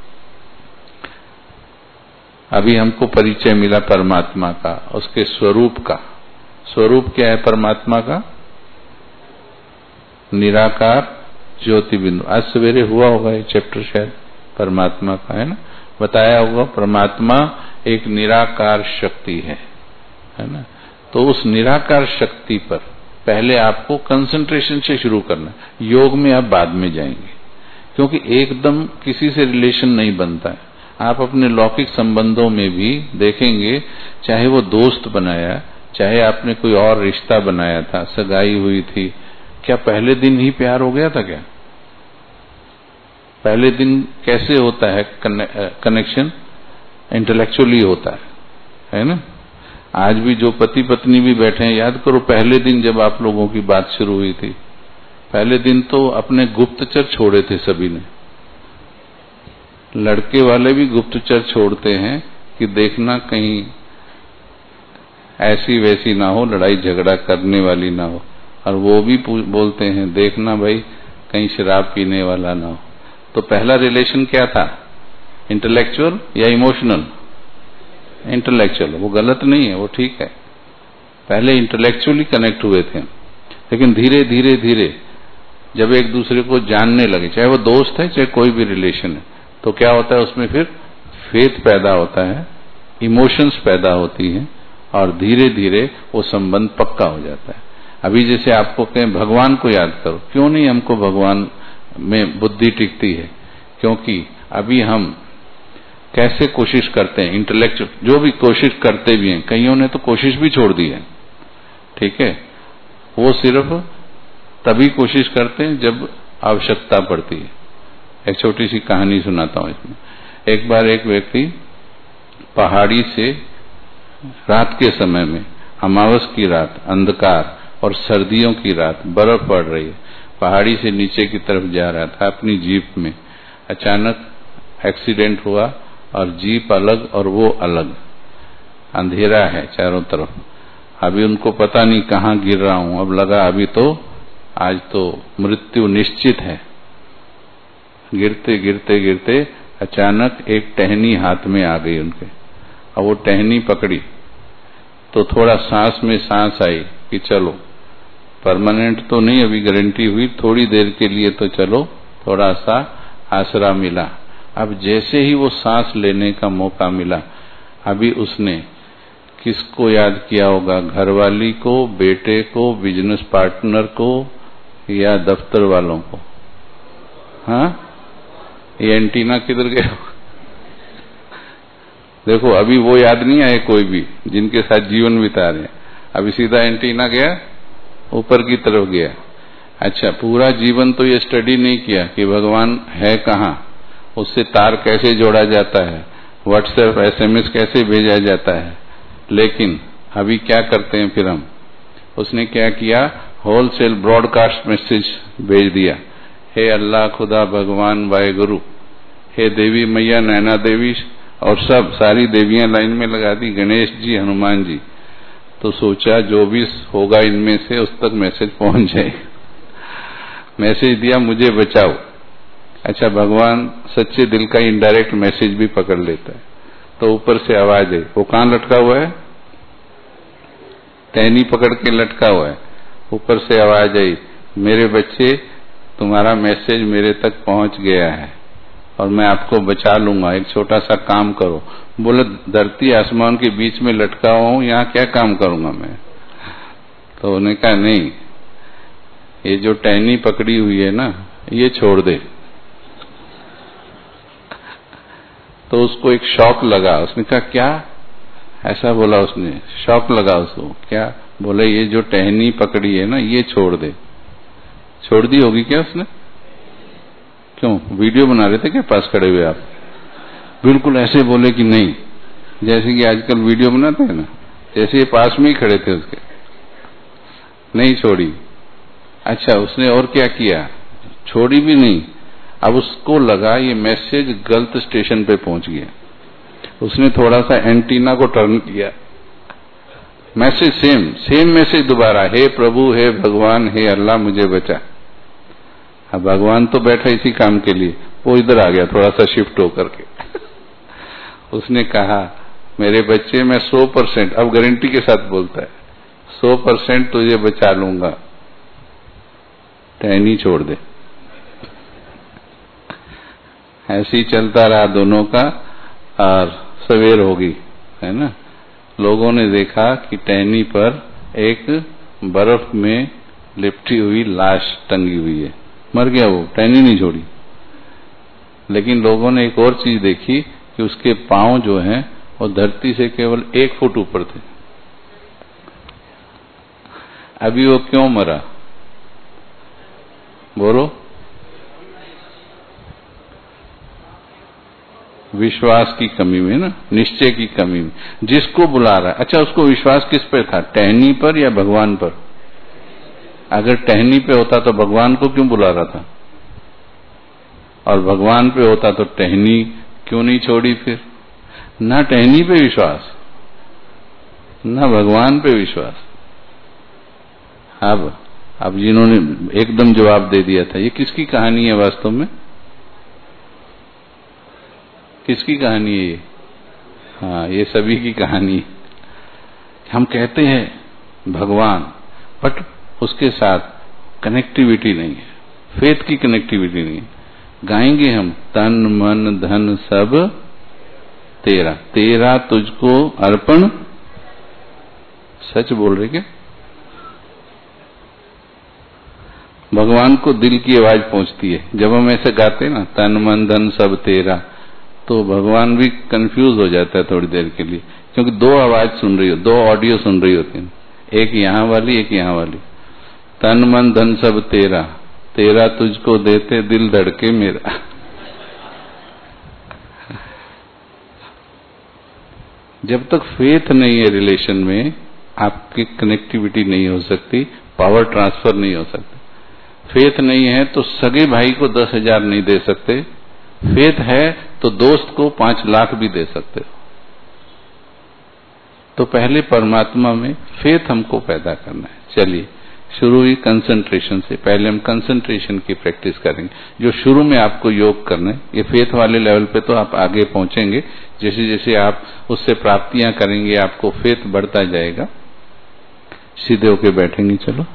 अभी हमको परिचय मिला परमात्मा का, उसके स्वरूप का। स्वरूप क्या है परमात्मा का? निराकार ज्योति बिंदु। आज सवेरे हुआ होगा ये चैप्टर शायद परमात्मा का, है ना, बताया होगा परमात्मा एक निराकार शक्ति है ना। तो उस निराकार शक्ति पर पहले आपको कंसंट्रेशन से शुरू करना है। योग में आप बाद में जाएंगे, क्योंकि एकदम किसी से रिलेशन नहीं बनता है। आप अपने लौकिक संबंधों में भी देखेंगे, चाहे वो दोस्त बनाया, चाहे आपने कोई और रिश्ता बनाया था, सगाई हुई थी, क्या पहले दिन ही प्यार हो गया था क्या? पहले दिन कैसे होता है कनेक्शन? इंटेलेक्चुअली होता है ना? आज भी जो पति पत्नी भी बैठे हैं, याद करो पहले दिन जब आप लोगों की बात शुरू हुई थी, पहले दिन तो अपने गुप्तचर छोड़े थे सभी ने। लड़के वाले भी गुप्तचर छोड़ते हैं कि देखना कहीं ऐसी वैसी ना हो, लड़ाई झगड़ा करने वाली ना हो, और वो भी बोलते हैं देखना भाई कहीं शराब पीने वाला ना हो। तो पहला रिलेशन क्या था, इंटेलेक्चुअल या इमोशनल? इंटेलेक्चुअल। वो गलत नहीं है, वो ठीक है, पहले इंटेलेक्चुअली कनेक्ट हुए थे। लेकिन धीरे धीरे धीरे जब एक दूसरे को जानने लगे, चाहे वो दोस्त है चाहे कोई भी रिलेशन है, तो क्या होता है उसमें फिर फेथ पैदा होता है, इमोशंस पैदा होती हैं, और धीरे धीरे वो संबंध पक्का हो जाता है। अभी जैसे आपको कहें भगवान को याद करो, क्यों नहीं हमको भगवान में बुद्धि टिकती है? क्योंकि अभी हम कैसे कोशिश करते हैं, इंटेलेक्चुअल जो भी कोशिश करते भी हैं, कईयों ने तो कोशिश भी छोड़ दी है, ठीक है, वो सिर्फ तभी कोशिश करते हैं जब आवश्यकता पड़ती है। एक छोटी सी कहानी सुनाता हूं इसमें। एक बार एक व्यक्ति पहाड़ी से रात के समय में, अमावस की रात, अंधकार और सर्दियों की रात, बर्फ पड़ रही है, पहाड़ी से नीचे की तरफ जा रहा था अपनी जीप में। अचानक एक्सीडेंट हुआ और जीप अलग और वो अलग, अंधेरा है चारों तरफ। अभी उनको पता नहीं कहाँ गिर रहा हूं, अब लगा अभी तो आज तो मृत्यु निश्चित है। गिरते गिरते गिरते अचानक एक टहनी हाथ में आ गई उनके, और वो टहनी पकड़ी तो थोड़ा सांस में सांस आई कि चलो, परमानेंट तो नहीं अभी गारंटी हुई, थोड़ी देर के लिए तो चलो, थोड़ा सा आसरा मिला। अब जैसे ही वो सांस लेने का मौका मिला, अभी उसने किसको याद किया होगा? घरवाली को, बेटे को, बिजनेस पार्टनर को, या दफ्तर वालों को? हाँ, ये एंटीना किधर गया? देखो अभी वो याद नहीं आए कोई भी जिनके साथ जीवन बिता रहे हैं, अभी सीधा एंटीना गया, ऊपर की तरफ गया। अच्छा, पूरा जीवन तो ये स्टडी नहीं किया कि भगवान है कहाँ, उससे तार कैसे जोड़ा जाता है, व्हाट्सएप SMS कैसे भेजा जाता है, लेकिन अभी क्या करते हैं फिर हम? उसने क्या किया, होलसेल ब्रॉडकास्ट मैसेज भेज दिया, हे अल्लाह, खुदा, भगवान, वाहेगुरु, हे देवी मैया, नैना देवी, और सब सारी देवियां लाइन में लगा दी, गणेश जी, हनुमान जी। तो सोचा जो भी होगा इनमें से उस तक मैसेज पहुंच जाए। मैसेज दिया, मुझे बचाओ। अच्छा, भगवान सच्चे दिल का इनडायरेक्ट मैसेज भी पकड़ लेता है। तो ऊपर से आवाज आई, वो कहां लटका हुआ है? टहनी पकड़ के लटका हुआ है। ऊपर से आवाज आई, मेरे बच्चे, तुम्हारा मैसेज मेरे तक पहुंच गया है और मैं आपको बचा लूंगा, एक छोटा सा काम करो। बोले, धरती आसमान के बीच में लटका हुआ हूं, यहाँ क्या काम करूंगा मैं? तो उन्होंने कहा, नहीं, ये जो टहनी पकड़ी हुई है ना, ये छोड़ दे। तो उसको एक शॉक लगा। उसने कहा, क्या? ऐसा बोला उसने, शॉक लगा उसको। क्या? बोले, ये जो टहनी पकड़ी है ना, ये छोड़ दे। छोड़ दी होगी क्या उसने? क्यों, वीडियो बना रहे थे क्या पास खड़े हुए आप? बिल्कुल ऐसे बोले कि नहीं, जैसे कि आजकल वीडियो बनाते हैं ना, जैसे ये पास में ही खड़े थे उसके, नहीं छोड़ी। अच्छा, उसने और क्या किया? छोड़ी भी नहीं। अब उसको लगा ये मैसेज गलत स्टेशन पे पहुंच गया। उसने थोड़ा सा एंटीना को टर्न किया, मैसेज सेम मैसेज दोबारा, हे प्रभु, हे भगवान, हे अल्लाह, मुझे बचा। अब भगवान तो बैठा इसी काम के लिए, वो इधर आ गया थोड़ा सा शिफ्ट होकर के। उसने कहा, मेरे बच्चे, मैं 100%, अब गारंटी के साथ बोलता है, 100% तुझे बचा लूंगा, टहनी छोड़ दे। ऐसे ही चलता रहा दोनों का, और सवेर होगी, है ना। लोगों ने देखा कि टहनी पर एक बर्फ में लिपटी हुई लाश टंगी हुई है। मर गया वो, टहनी नहीं छोड़ी। लेकिन लोगों ने एक और चीज देखी कि उसके पांव जो हैं वो धरती से केवल 1 फुट ऊपर थे। अभी वो क्यों मरा? बोलो। विश्वास की कमी में ना, निश्चय की कमी में। जिसको बुला रहा है, अच्छा उसको विश्वास किस पे था, टहनी पर या भगवान पर? अगर टहनी पे होता तो भगवान को क्यों बुला रहा था, और भगवान पे होता तो टहनी क्यों नहीं छोड़ी? फिर ना टहनी पे विश्वास, ना भगवान पे विश्वास। अब जिन्होंने एकदम जवाब दे दिया था, ये किसकी कहानी है वास्तव में? किसकी कहानी है ये? हाँ, ये सभी की कहानी। हम कहते हैं भगवान, बट उसके साथ कनेक्टिविटी नहीं है, फेथ की कनेक्टिविटी नहीं है। गाएंगे हम, तन मन धन सब तेरा, तेरा तुझको अर्पण। सच बोल रहे क्या? भगवान को दिल की आवाज पहुंचती है जब हम ऐसे गाते ना, तन मन धन सब तेरा, तो भगवान भी कंफ्यूज हो जाता है थोड़ी देर के लिए, क्योंकि दो आवाज सुन रही हो, दो ऑडियो सुन रही होती है, एक यहां वाली एक यहां वाली। तन मन धन सब तेरा, तेरा तुझको देते दिल धड़के मेरा। जब तक फेथ नहीं है रिलेशन में, आपकी कनेक्टिविटी नहीं हो सकती, पावर ट्रांसफर नहीं हो सकता। फेथ नहीं है तो सगे भाई को 10,000 नहीं दे सकते, फेथ है तो दोस्त को 5 लाख भी दे सकते हो। तो पहले परमात्मा में फेथ हमको पैदा करना है। चलिए, शुरू हुई कंसंट्रेशन से। पहले हम कंसंट्रेशन की प्रैक्टिस करेंगे, जो शुरू में आपको योग करना है। ये फेथ वाले लेवल पे तो आप आगे पहुंचेंगे, जैसे जैसे आप उससे प्राप्तियां करेंगे आपको फेथ बढ़ता जाएगा। सीधे होके बैठेंगे। चलो,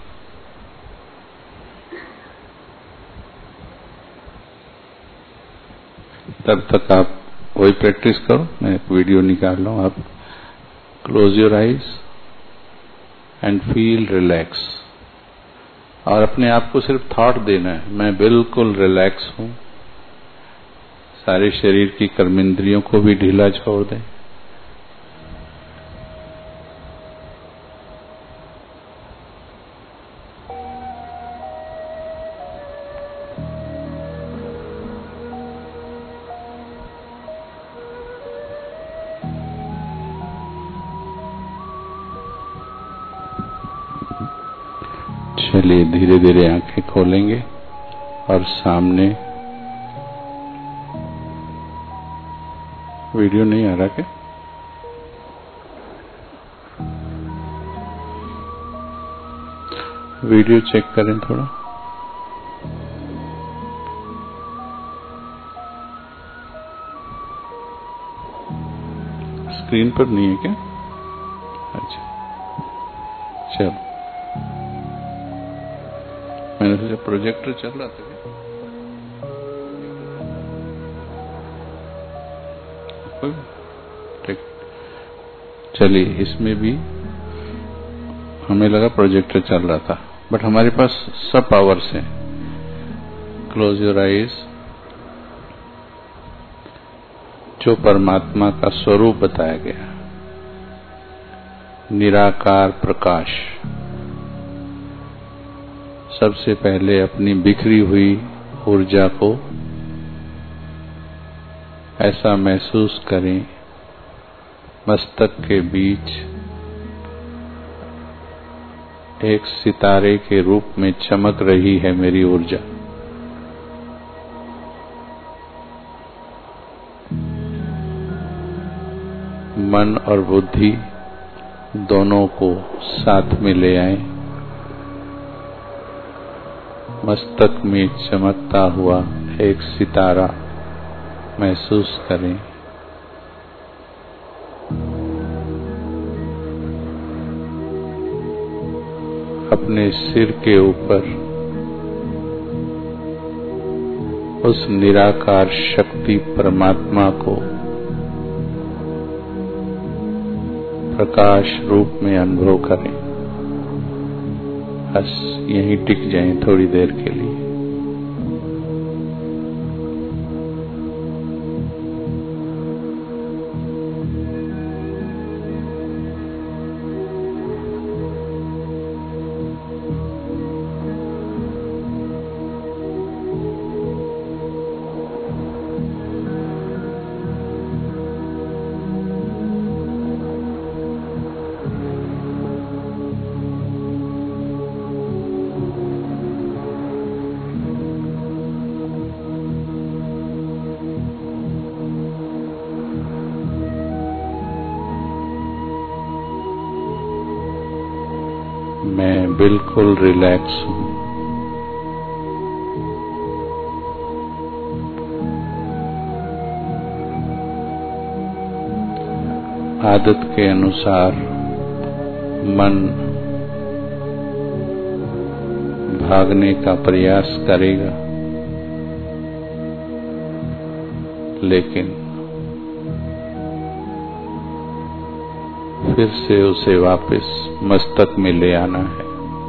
तब तक आप वही प्रैक्टिस करो। मैं एक वीडियो निकाल रहा हूं। आप close your eyes and feel relax, और अपने आप को सिर्फ थॉट देना है, मैं बिल्कुल रिलैक्स हूं। सारे शरीर की कर्मेंद्रियों को भी ढीला छोड़ दें। चलिए, धीरे धीरे आंखें खोलेंगे और सामने वीडियो नहीं आ रहा क्या? वीडियो चेक करें थोड़ा। स्क्रीन पर नहीं है क्या? अच्छा, चलो। मैंने सोचा प्रोजेक्टर चल रहा था क्या? ठीक, चलिए। इसमें भी हमें लगा प्रोजेक्टर चल रहा था, बट हमारे पास सब पावर्स हैं। Close your eyes. जो परमात्मा का स्वरूप बताया गया, निराकार प्रकाश, सबसे पहले अपनी बिखरी हुई ऊर्जा को ऐसा महसूस करें, मस्तक के बीच एक सितारे के रूप में चमक रही है मेरी ऊर्जा। मन और बुद्धि दोनों को साथ में ले आए। मस्तक में चमकता हुआ एक सितारा महसूस करें। अपने सिर के ऊपर उस निराकार शक्ति परमात्मा को प्रकाश रूप में अनुभव करें। बस यहीं टिक जाएं थोड़ी देर के लिए। मैं बिल्कुल रिलैक्स हूं। आदत के अनुसार मन भागने का प्रयास करेगा, लेकिन फिर से उसे वापस मस्तक में ले आना है।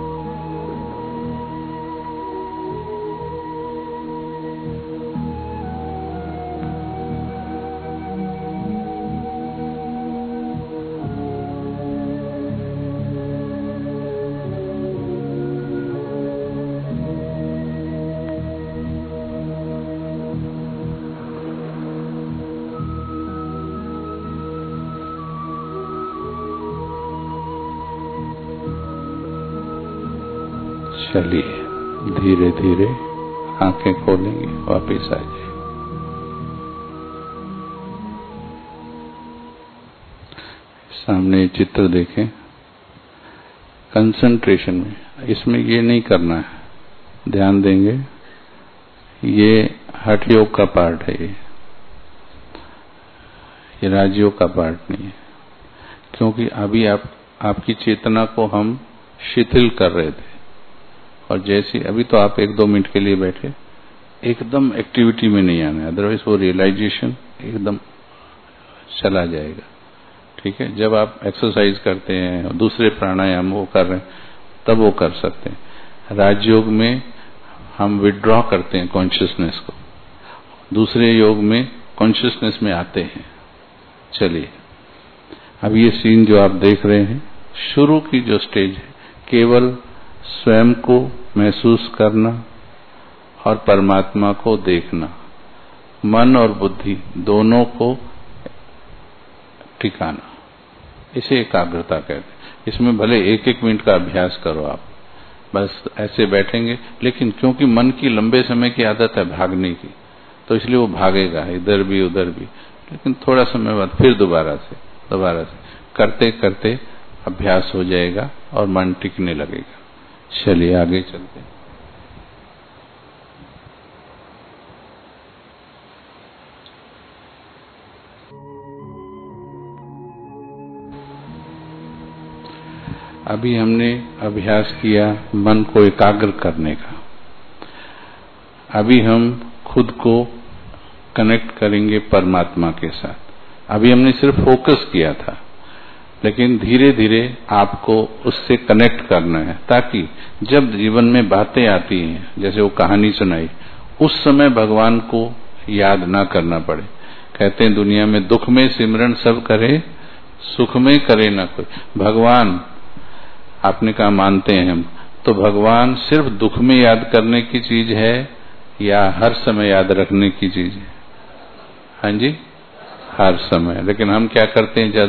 चलिए धीरे धीरे आंखें खोलेंगे, वापस आ जाए। सामने चित्र देखें, कंसंट्रेशन में इसमें ये नहीं करना है, ध्यान देंगे ये हठ योग का पार्ट है, ये राजयोग का पार्ट नहीं है। क्योंकि अभी आपकी चेतना को हम शिथिल कर रहे थे, और जैसे अभी तो आप 1-2 मिनट के लिए बैठे, एकदम एक्टिविटी में नहीं आना है, अदरवाइज वो रियलाइजेशन एकदम चला जाएगा। ठीक है, जब आप एक्सरसाइज करते हैं, दूसरे प्राणायाम वो कर रहे हैं, तब वो कर सकते हैं। राजयोग में हम विड्रॉ करते हैं कॉन्शियसनेस को, दूसरे योग में कॉन्शियसनेस में आते हैं। चलिए, अब ये सीन जो आप देख रहे हैं, शुरू की जो स्टेज है, केवल स्वयं को महसूस करना और परमात्मा को देखना, मन और बुद्धि दोनों को ठिकाना, इसे एकाग्रता कहते हैं। इसमें भले 1-1 मिनट का अभ्यास करो आप, बस ऐसे बैठेंगे, लेकिन क्योंकि मन की लंबे समय की आदत है भागने की, तो इसलिए वो भागेगा इधर भी उधर भी, लेकिन थोड़ा समय बाद फिर दोबारा से करते करते अभ्यास हो जाएगा और मन टिकने लगेगा। चलिए आगे चलते हैं। अभी हमने अभ्यास किया मन को एकाग्र करने का। अभी हम खुद को कनेक्ट करेंगे परमात्मा के साथ। अभी हमने सिर्फ फोकस किया था, लेकिन धीरे धीरे आपको उससे कनेक्ट करना है, ताकि जब जीवन में बातें आती हैं, जैसे वो कहानी सुनाई, उस समय भगवान को याद ना करना पड़े। कहते हैं दुनिया में दुख में सिमरन सब करे, सुख में करे ना कोई। भगवान आपने कहा मानते हैं हम, तो भगवान सिर्फ दुख में याद करने की चीज है या हर समय याद रखने की चीज है? हाँ जी, हर समय। लेकिन हम क्या करते हैं,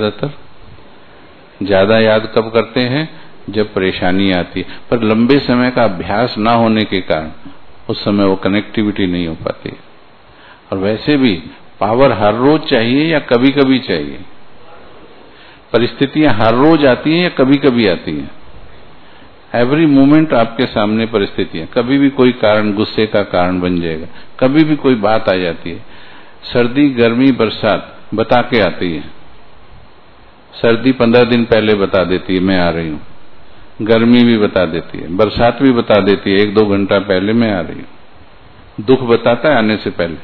ज्यादा याद कब करते हैं? जब परेशानी आती है। पर लंबे समय का अभ्यास ना होने के कारण उस समय वो कनेक्टिविटी नहीं हो पाती। और वैसे भी पावर हर रोज चाहिए या कभी कभी चाहिए? परिस्थितियां हर रोज आती हैं या कभी कभी आती हैं? एवरी मोमेंट आपके सामने परिस्थितियां, कभी भी कोई कारण गुस्से का कारण बन जाएगा, कभी भी कोई बात आ जाती है। सर्दी गर्मी बरसात बता के आती है। सर्दी 15 दिन पहले बता देती है मैं आ रही हूं, गर्मी भी बता देती है, बरसात भी बता देती है 1-2 घंटा पहले मैं आ रही हूं। दुख बताता है आने से पहले,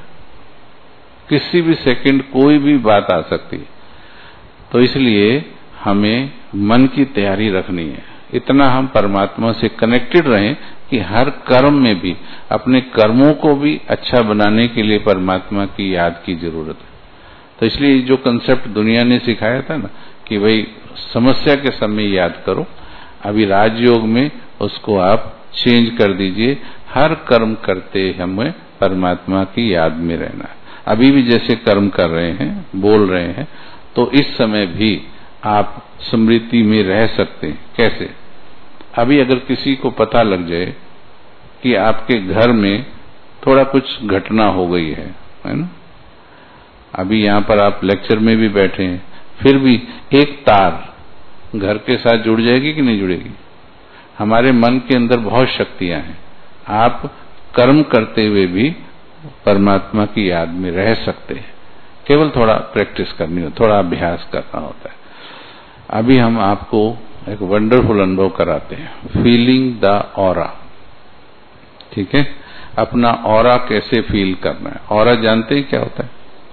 किसी भी सेकंड कोई भी बात आ सकती है। तो इसलिए हमें मन की तैयारी रखनी है, इतना हम परमात्मा से कनेक्टेड रहें कि हर कर्म में भी अपने कर्मों को भी अच्छा बनाने के लिए परमात्मा की याद की जरूरत है। तो इसलिए जो कंसेप्ट दुनिया ने सिखाया था ना कि भाई समस्या के समय याद करो, अभी राजयोग में उसको आप चेंज कर दीजिए, हर कर्म करते हमें परमात्मा की याद में रहना है। अभी भी जैसे कर्म कर रहे हैं, बोल रहे हैं, तो इस समय भी आप स्मृति में रह सकते हैं। कैसे? अभी अगर किसी को पता लग जाए कि आपके घर में थोड़ा कुछ घटना हो गई है ना, अभी यहां पर आप लेक्चर में भी बैठे हैं, फिर भी एक तार घर के साथ जुड़ जाएगी कि नहीं जुड़ेगी? हमारे मन के अंदर बहुत शक्तियां हैं। आप कर्म करते हुए भी परमात्मा की याद में रह सकते हैं, केवल थोड़ा प्रैक्टिस करनी हो, थोड़ा अभ्यास करना होता है। अभी हम आपको एक वंडरफुल अनुभव कराते हैं, फीलिंग द ऑरा। ठीक है, अपना ऑरा कैसे फील करना है। ऑरा जानते हैं क्या होता है?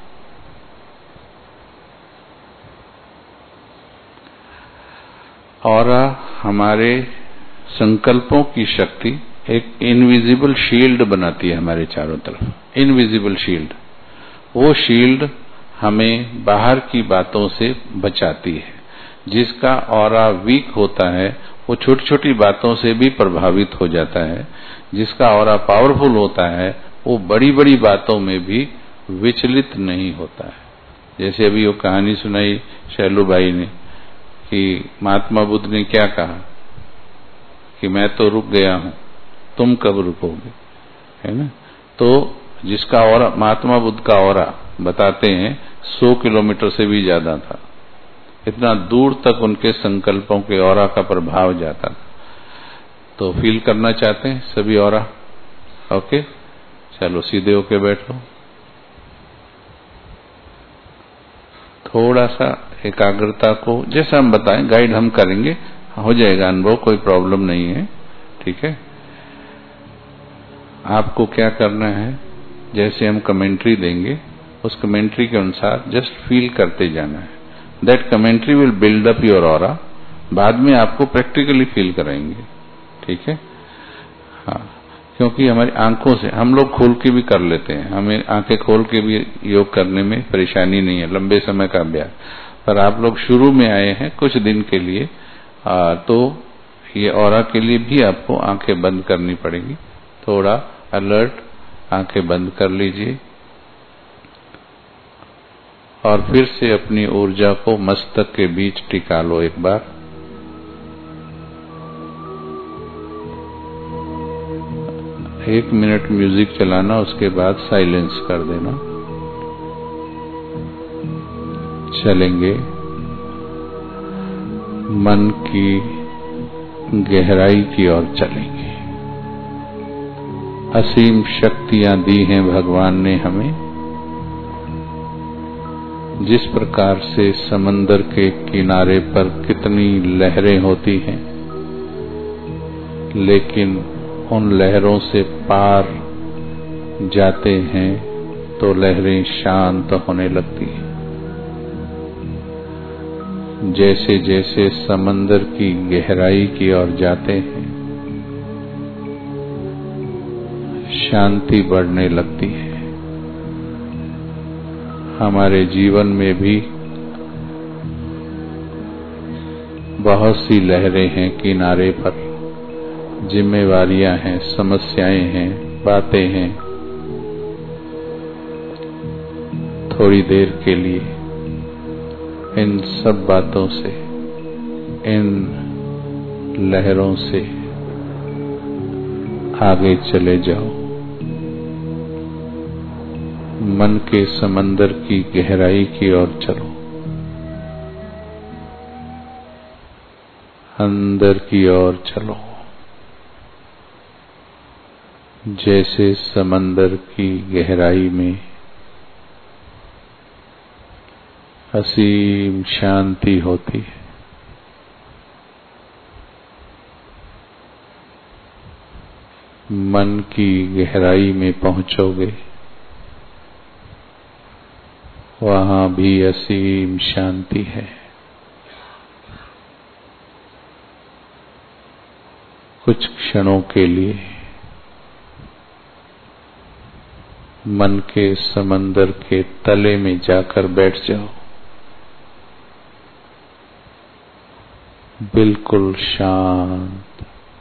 ऑरा हमारे संकल्पों की शक्ति एक इनविजिबल शील्ड बनाती है हमारे चारों तरफ। इनविजिबल शील्ड, वो शील्ड हमें बाहर की बातों से बचाती है। जिसका ऑरा वीक होता है वो छोटी छोटी बातों से भी प्रभावित हो जाता है। जिसका ऑरा पावरफुल होता है वो बड़ी बड़ी बातों में भी विचलित नहीं होता है। जैसे अभी वो कहानी सुनाई शैलू भाई ने कि महात्मा बुद्ध ने क्या कहा कि मैं तो रुक गया हूं, तुम कब रुकोगे, है ना। तो जिसका ऑरा, महात्मा बुद्ध का ऑरा बताते हैं 100 किलोमीटर से भी ज्यादा था। इतना दूर तक उनके संकल्पों के ऑरा का प्रभाव जाता था। तो फील करना चाहते हैं सभी ऑरा? ओके, चलो सीधे होके बैठो। थोड़ा सा एकाग्रता को, जैसा हम बताएं गाइड हम करेंगे, हो जाएगा अनुभव, कोई प्रॉब्लम नहीं है। ठीक है, आपको क्या करना है, जैसे हम कमेंट्री देंगे उस कमेंट्री के अनुसार जस्ट फील करते जाना है। That commentary will build up your aura. बाद में आपको प्रैक्टिकली फील कराएंगे। ठीक है, हाँ, क्योंकि हमारी आंखों से हम लोग खोल के भी कर लेते हैं, हमें आंखें खोल के भी योग करने में परेशानी नहीं है, लंबे समय का अभ्यास। पर आप लोग शुरू में आए हैं कुछ दिन के लिए, तो ये ऑरा के लिए भी आपको आंखें बंद करनी पड़ेगी। थोड़ा अलर्ट, आंखें बंद कर लीजिए और फिर से अपनी ऊर्जा को मस्तक के बीच टिका लो एक बार। एक मिनट म्यूजिक चलाना, उसके बाद साइलेंस कर देना। चलेंगे, मन की गहराई की ओर चलेंगे। असीम शक्तियां दी हैं भगवान ने हमें। जिस प्रकार से समंदर के किनारे पर कितनी लहरें होती हैं, लेकिन उन लहरों से पार जाते हैं तो लहरें शांत होने लगती हैं। जैसे जैसे समंदर की गहराई की ओर जाते हैं, शांति बढ़ने लगती है। हमारे जीवन में भी बहुत सी लहरें हैं किनारे पर, जिम्मेवारियां हैं, समस्याएं हैं, बातें हैं। थोड़ी देर के लिए इन सब बातों से, इन लहरों से आगे चले जाओ। मन के समंदर की गहराई की ओर चलो, अंदर की ओर चलो। जैसे समंदर की गहराई में असीम शांति होती है, मन की गहराई में पहुंचोगे, वहां भी असीम शांति है। कुछ क्षणों के लिए मन के समंदर के तले में जाकर बैठ जाओ, बिल्कुल शांत।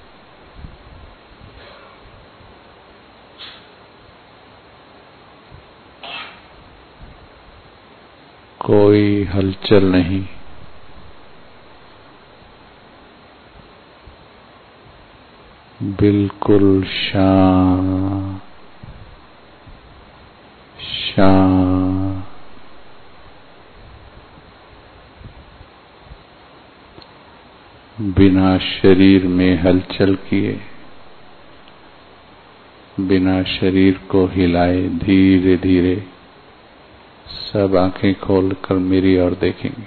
कोई हलचल नहीं, बिल्कुल शांत शांत। बिना शरीर में हलचल किए, बिना शरीर को हिलाए धीरे धीरे सब आंखें खोलकर मेरी ओर देखेंगे।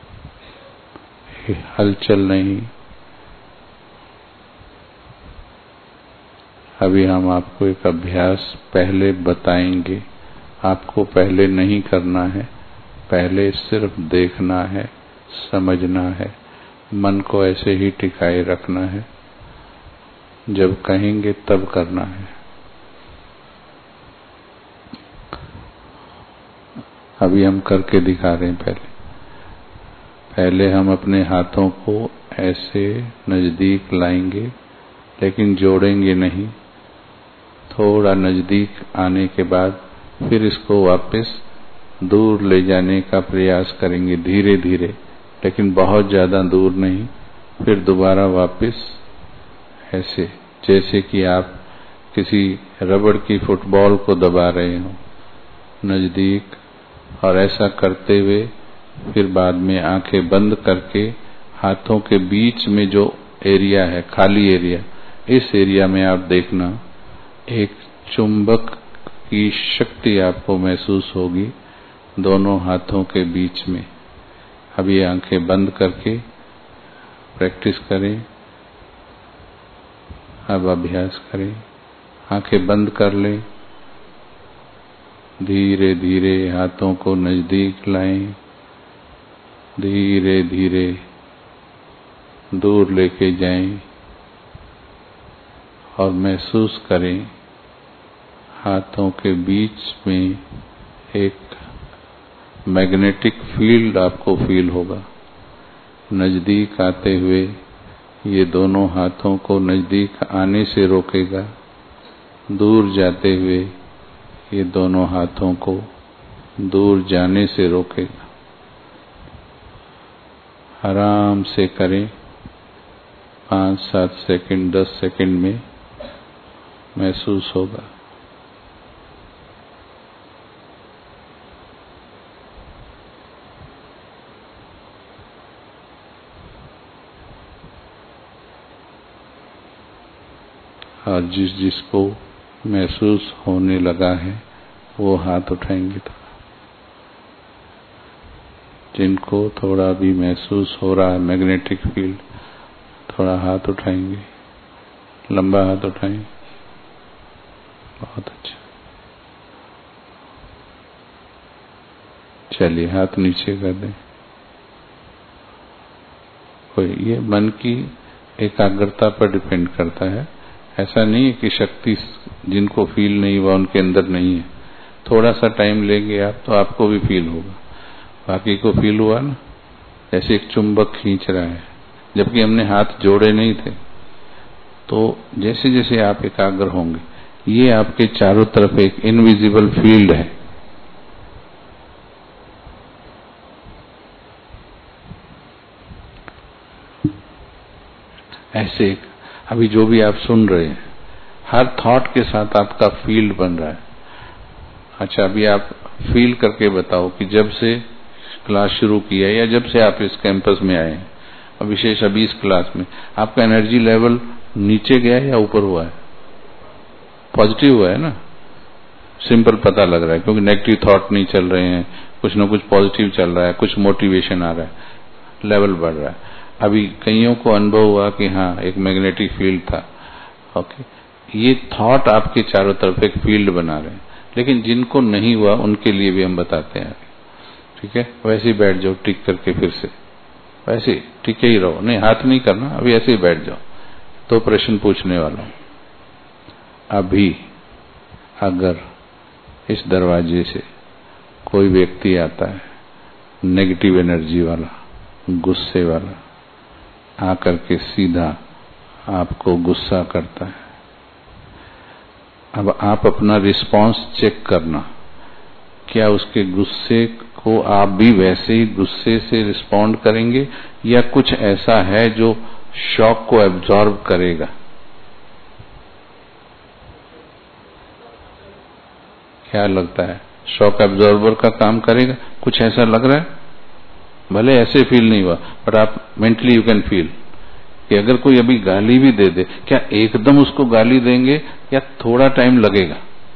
हलचल नहीं। अभी हम आपको एक अभ्यास पहले बताएंगे। आपको पहले नहीं करना है, पहले सिर्फ देखना है, समझना है, मन को ऐसे ही टिकाए रखना है। जब कहेंगे तब करना है। अभी हम करके दिखा रहे हैं। पहले हम अपने हाथों को ऐसे नजदीक लाएंगे, लेकिन जोड़ेंगे नहीं। थोड़ा नजदीक आने के बाद फिर इसको वापस दूर ले जाने का प्रयास करेंगे धीरे धीरे, लेकिन बहुत ज्यादा दूर नहीं। फिर दोबारा वापस ऐसे, जैसे कि आप किसी रबड़ की फुटबॉल को दबा रहे हो, नजदीक। और ऐसा करते हुए फिर बाद में आंखें बंद करके हाथों के बीच में जो एरिया है, खाली एरिया, इस एरिया में आप देखना एक चुंबक की शक्ति आपको महसूस होगी दोनों हाथों के बीच में। अभी आंखें बंद करके प्रैक्टिस करें। अब अभ्यास करें। आंखें बंद कर लें। धीरे धीरे हाथों को नजदीक लाएं, धीरे धीरे दूर लेके जाएं और महसूस करें हाथों के बीच में एक मैग्नेटिक फील्ड आपको फील होगा। नजदीक आते हुए ये दोनों हाथों को नजदीक आने से रोकेगा, दूर जाते हुए ये दोनों हाथों को दूर जाने से रोकेगा। आराम से करें। 5-7 सेकंड 10 सेकंड में महसूस होगा। और जिसको महसूस होने लगा है वो हाथ उठाएंगे। जिनको थोड़ा भी महसूस हो रहा है मैग्नेटिक फील्ड, थोड़ा हाथ उठाएंगे। लंबा हाथ उठाएं। बहुत अच्छा। चलिए हाथ नीचे कर दें। कोई ये मन की एकाग्रता पर डिपेंड करता है। ऐसा नहीं है कि शक्ति जिनको फील नहीं हुआ उनके अंदर नहीं है। थोड़ा सा टाइम लेंगे आप तो आपको भी फील होगा। बाकी को फील हुआ ना, जैसे एक चुंबक खींच रहा है, जबकि हमने हाथ जोड़े नहीं थे। तो जैसे जैसे आप एकाग्र होंगे, ये आपके चारों तरफ एक इनविजिबल फील्ड है। ऐसे अभी जो भी आप सुन रहे हैं, हर थॉट के साथ आपका फील्ड बन रहा है। अच्छा, अभी आप फील करके बताओ कि जब से क्लास शुरू किया या जब से आप इस कैंपस में आए हैं, और विशेष अभी इस क्लास में, आपका एनर्जी लेवल नीचे गया है या ऊपर हुआ है? पॉजिटिव हुआ है ना? सिंपल पता लग रहा है, क्योंकि नेगेटिव थॉट नहीं चल रहे हैं, कुछ ना कुछ पॉजिटिव चल रहा है, कुछ मोटिवेशन आ रहा है, लेवल बढ़ रहा है। अभी कईयों को अनुभव हुआ कि हाँ एक मैग्नेटिक फील्ड था। ओके, ये थॉट आपके चारों तरफ एक फील्ड बना रहे हैं। लेकिन जिनको नहीं हुआ उनके लिए भी हम बताते हैं। ठीक है, वैसे ही बैठ जाओ टिक करके, फिर से वैसे टिके ही रहो, नहीं हाथ नहीं करना, अभी ऐसे ही बैठ जाओ। तो प्रश्न पूछने वाला हूं। अभी अगर इस दरवाजे से कोई व्यक्ति आता है नेगेटिव एनर्जी वाला, गुस्से वाला, आकर के सीधा आपको गुस्सा करता है, अब आप अपना रिस्पांस चेक करना। क्या उसके गुस्से को आप भी वैसे ही गुस्से से रिस्पॉन्ड करेंगे, या कुछ ऐसा है जो शॉक को एब्जॉर्ब करेगा? क्या लगता है? शॉक एब्जॉर्बर का काम करेगा? कुछ ऐसा लग रहा है? भले ऐसे फील नहीं हुआ, बट आप मेंटली यू कैन फील कि अगर कोई अभी गाली भी दे दे, क्या एकदम उसको गाली देंगे या थोड़ा टाइम लगेगा?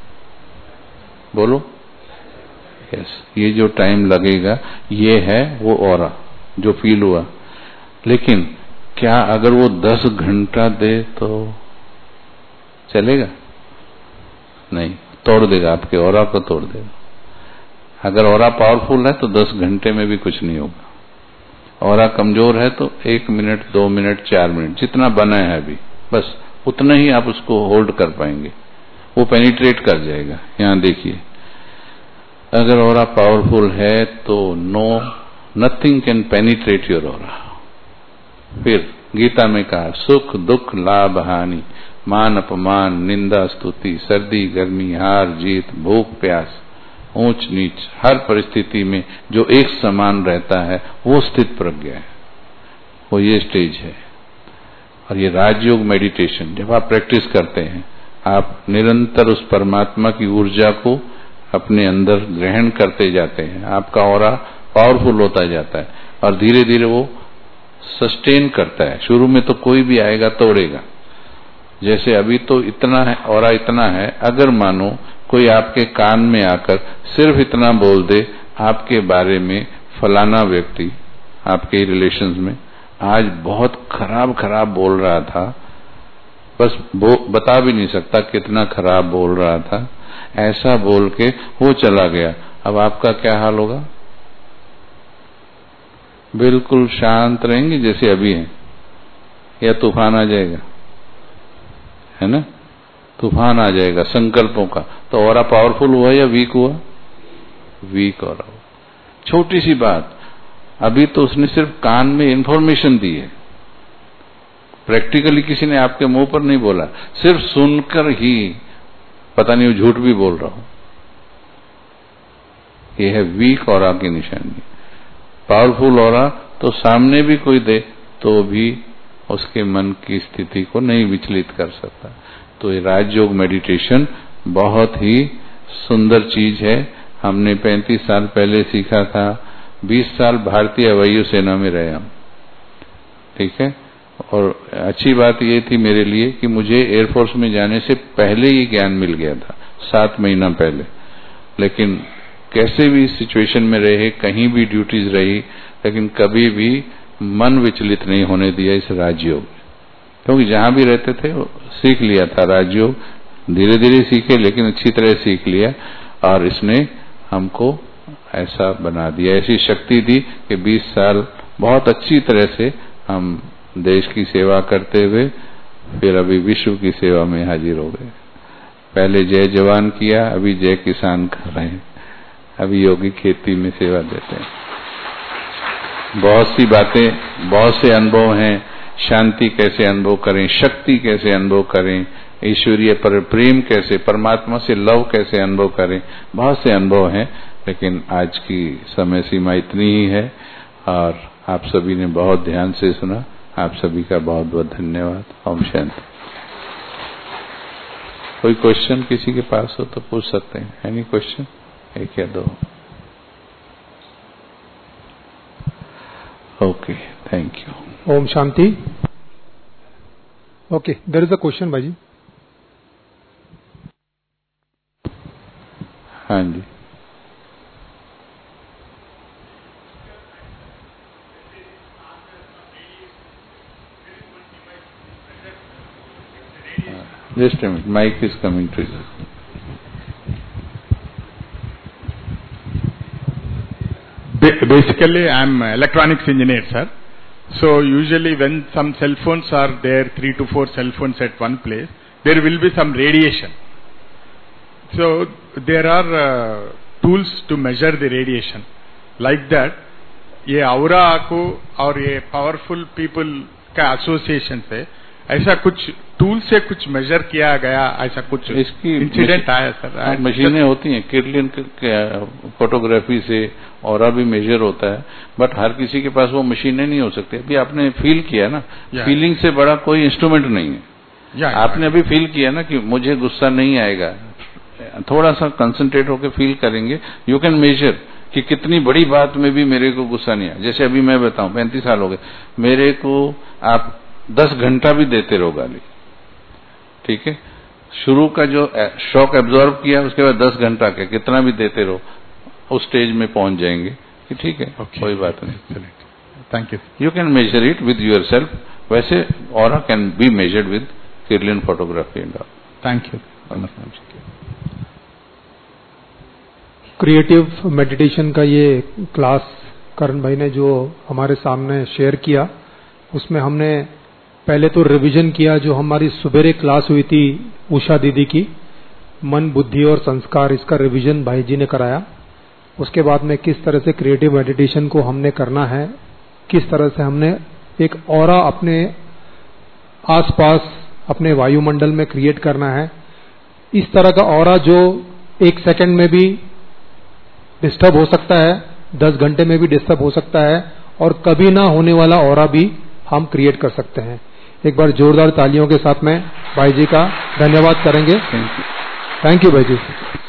बोलो। यस, ये जो टाइम लगेगा ये है वो ऑरा जो फील हुआ। लेकिन क्या अगर वो 10 घंटा दे तो चलेगा? नहीं, तोड़ देगा, आपके ऑरा को तोड़ देगा। अगर ऑरा पावरफुल है तो 10 घंटे में भी कुछ नहीं होगा। ऑरा कमजोर है तो 1 मिनट, 2 मिनट, 4 मिनट, जितना बना है अभी, बस उतना ही आप उसको होल्ड कर पाएंगे, वो पेनिट्रेट कर जाएगा। यहां देखिए, अगर ऑरा पावरफुल है तो nothing can penetrate your aura. फिर गीता में कहा, सुख दुख लाभ हानि, मान अपमान, निंदा स्तुति, सर्दी गर्मी, हार जीत, भूख प्यास, ऊंच नीच, हर परिस्थिति में जो एक समान रहता है वो स्थित प्रज्ञा है, वो ये स्टेज है। और ये राजयोग मेडिटेशन जब आप प्रैक्टिस करते हैं, आप निरंतर उस परमात्मा की ऊर्जा को अपने अंदर ग्रहण करते जाते हैं, आपका ऑरा पावरफुल होता जाता है और धीरे धीरे वो सस्टेन करता है। शुरू में तो कोई भी आएगा तोड़ेगा, जैसे अभी तो इतना है, ऑरा इतना है, अगर मानो कोई आपके कान में आकर सिर्फ इतना बोल दे आपके बारे में, फलाना व्यक्ति आपके रिलेशंस में आज बहुत खराब खराब बोल रहा था, बस बता भी नहीं सकता कितना खराब बोल रहा था, ऐसा बोल के वो चला गया, अब आपका क्या हाल होगा? बिल्कुल शांत रहेंगे जैसे अभी हैं, या तूफान आ जाएगा, है ना? तूफान आ जाएगा संकल्पों का। तो ऑरा पावरफुल हुआ या वीक हुआ? वीक ऑरा हुआ। छोटी सी बात, अभी तो उसने सिर्फ कान में इंफॉर्मेशन दी है, प्रैक्टिकली किसी ने आपके मुंह पर नहीं बोला, सिर्फ सुनकर ही पता नहीं वो झूठ भी बोल रहा हूं। ये है वीक ऑरा की निशानी। पावरफुल ऑरा तो सामने भी कोई दे तो भी उसके मन की स्थिति को नहीं विचलित कर सकता। तो ये राजयोग मेडिटेशन बहुत ही सुंदर चीज है। हमने 35 साल पहले सीखा था, 20 साल भारतीय वायु सेना में रहे हम, ठीक है। और अच्छी बात ये थी मेरे लिए कि मुझे एयरफोर्स में जाने से पहले ही ज्ञान मिल गया था, 7 महीना पहले। लेकिन कैसे भी सिचुएशन में रहे, कहीं भी ड्यूटीज रही, लेकिन कभी भी मन विचलित नहीं होने दिया इस राजयोग, क्योंकि जहां भी रहते थे सीख लिया था राजयोग। धीरे धीरे सीखे लेकिन अच्छी तरह सीख लिया, और इसने हमको ऐसा बना दिया, ऐसी शक्ति दी कि 20 साल बहुत अच्छी तरह से हम देश की सेवा करते हुए फिर अभी विश्व की सेवा में हाजिर हो गए। पहले जय जवान किया, अभी जय किसान कर रहे हैं, अभी योगी खेती में सेवा देते हैं। बहुत सी बातें, बहुत से अनुभव हैं, शांति कैसे अनुभव करें, शक्ति कैसे अनुभव करें, ईश्वरीय पर प्रेम कैसे, परमात्मा से लव कैसे अनुभव करें, बहुत से अनुभव हैं। लेकिन आज की समय सीमा इतनी ही है और आप सभी ने बहुत ध्यान से सुना। आप सभी का बहुत बहुत धन्यवाद। ओम शांति। कोई क्वेश्चन किसी के पास हो तो पूछ सकते हैं। Any question? 1 या 2? Okay, thank you. ओम शांति। Okay, there is a question भाई। हाँ जी। Just a minute, mic is coming to you. Basically, I am electronics engineer, sir. So usually when some cell phones are there, 3 to 4 cell phones at one place, there will be some radiation. So there are tools to measure the radiation. Like that, ये aura को और ये powerful people का association से ऐसा कुछ tool से कुछ मेजर किया गया, ऐसा कुछ इसकी इंसिडेंट आया सर? मशीनें होती हैं, किरलियन फोटोग्राफी से ऑरा भी मेजर होता है, बट हर किसी के पास वो मशीनें नहीं हो सकती। अभी आपने फील किया ना, फीलिंग से बड़ा कोई इंस्ट्रूमेंट नहीं है। आपने अभी फील किया ना कि मुझे गुस्सा नहीं आएगा, थोड़ा सा कंसंट्रेट होकर फील करेंगे, यू कैन मेजर कि कितनी बड़ी बात में भी मेरे को गुस्सा नहीं आया। जैसे अभी मैं बताऊं, 35 साल हो गए मेरे को, आप 10 घंटा भी देते रहो गाली, ठीक है। शुरू का जो शॉक एब्जॉर्ब किया, उसके बाद 10 घंटा के कितना भी देते रहो, उस स्टेज में पहुंच जाएंगे कि ठीक है, कोई बात नहीं। Thank you. You can measure it with yourself. वैसे aura can be measured with Kirlian photography and all. Thank you. Creative meditation का ये क्लास करण भाई ने जो हमारे सामने शेयर किया, उसमें हमने पहले तो रिवीजन किया जो हमारी सुबेरे क्लास हुई थी उषा दीदी की, मन बुद्धि और संस्कार, इसका रिवीजन भाई जी ने कराया। उसके बाद में किस तरह से क्रिएटिव मेडिटेशन को हमने करना है, किस तरह से हमने एक ऑरा अपने आसपास अपने वायुमंडल में क्रिएट करना है। इस तरह का ऑरा जो 1 सेकंड में भी डिस्टर्ब हो सकता है, 10 घंटे में भी डिस्टर्ब हो सकता है, और कभी ना होने वाला ऑरा भी हम क्रिएट कर सकते हैं। एक बार जोरदार तालियों के साथ में भाई जी का धन्यवाद करेंगे। थैंक यू भाई जी।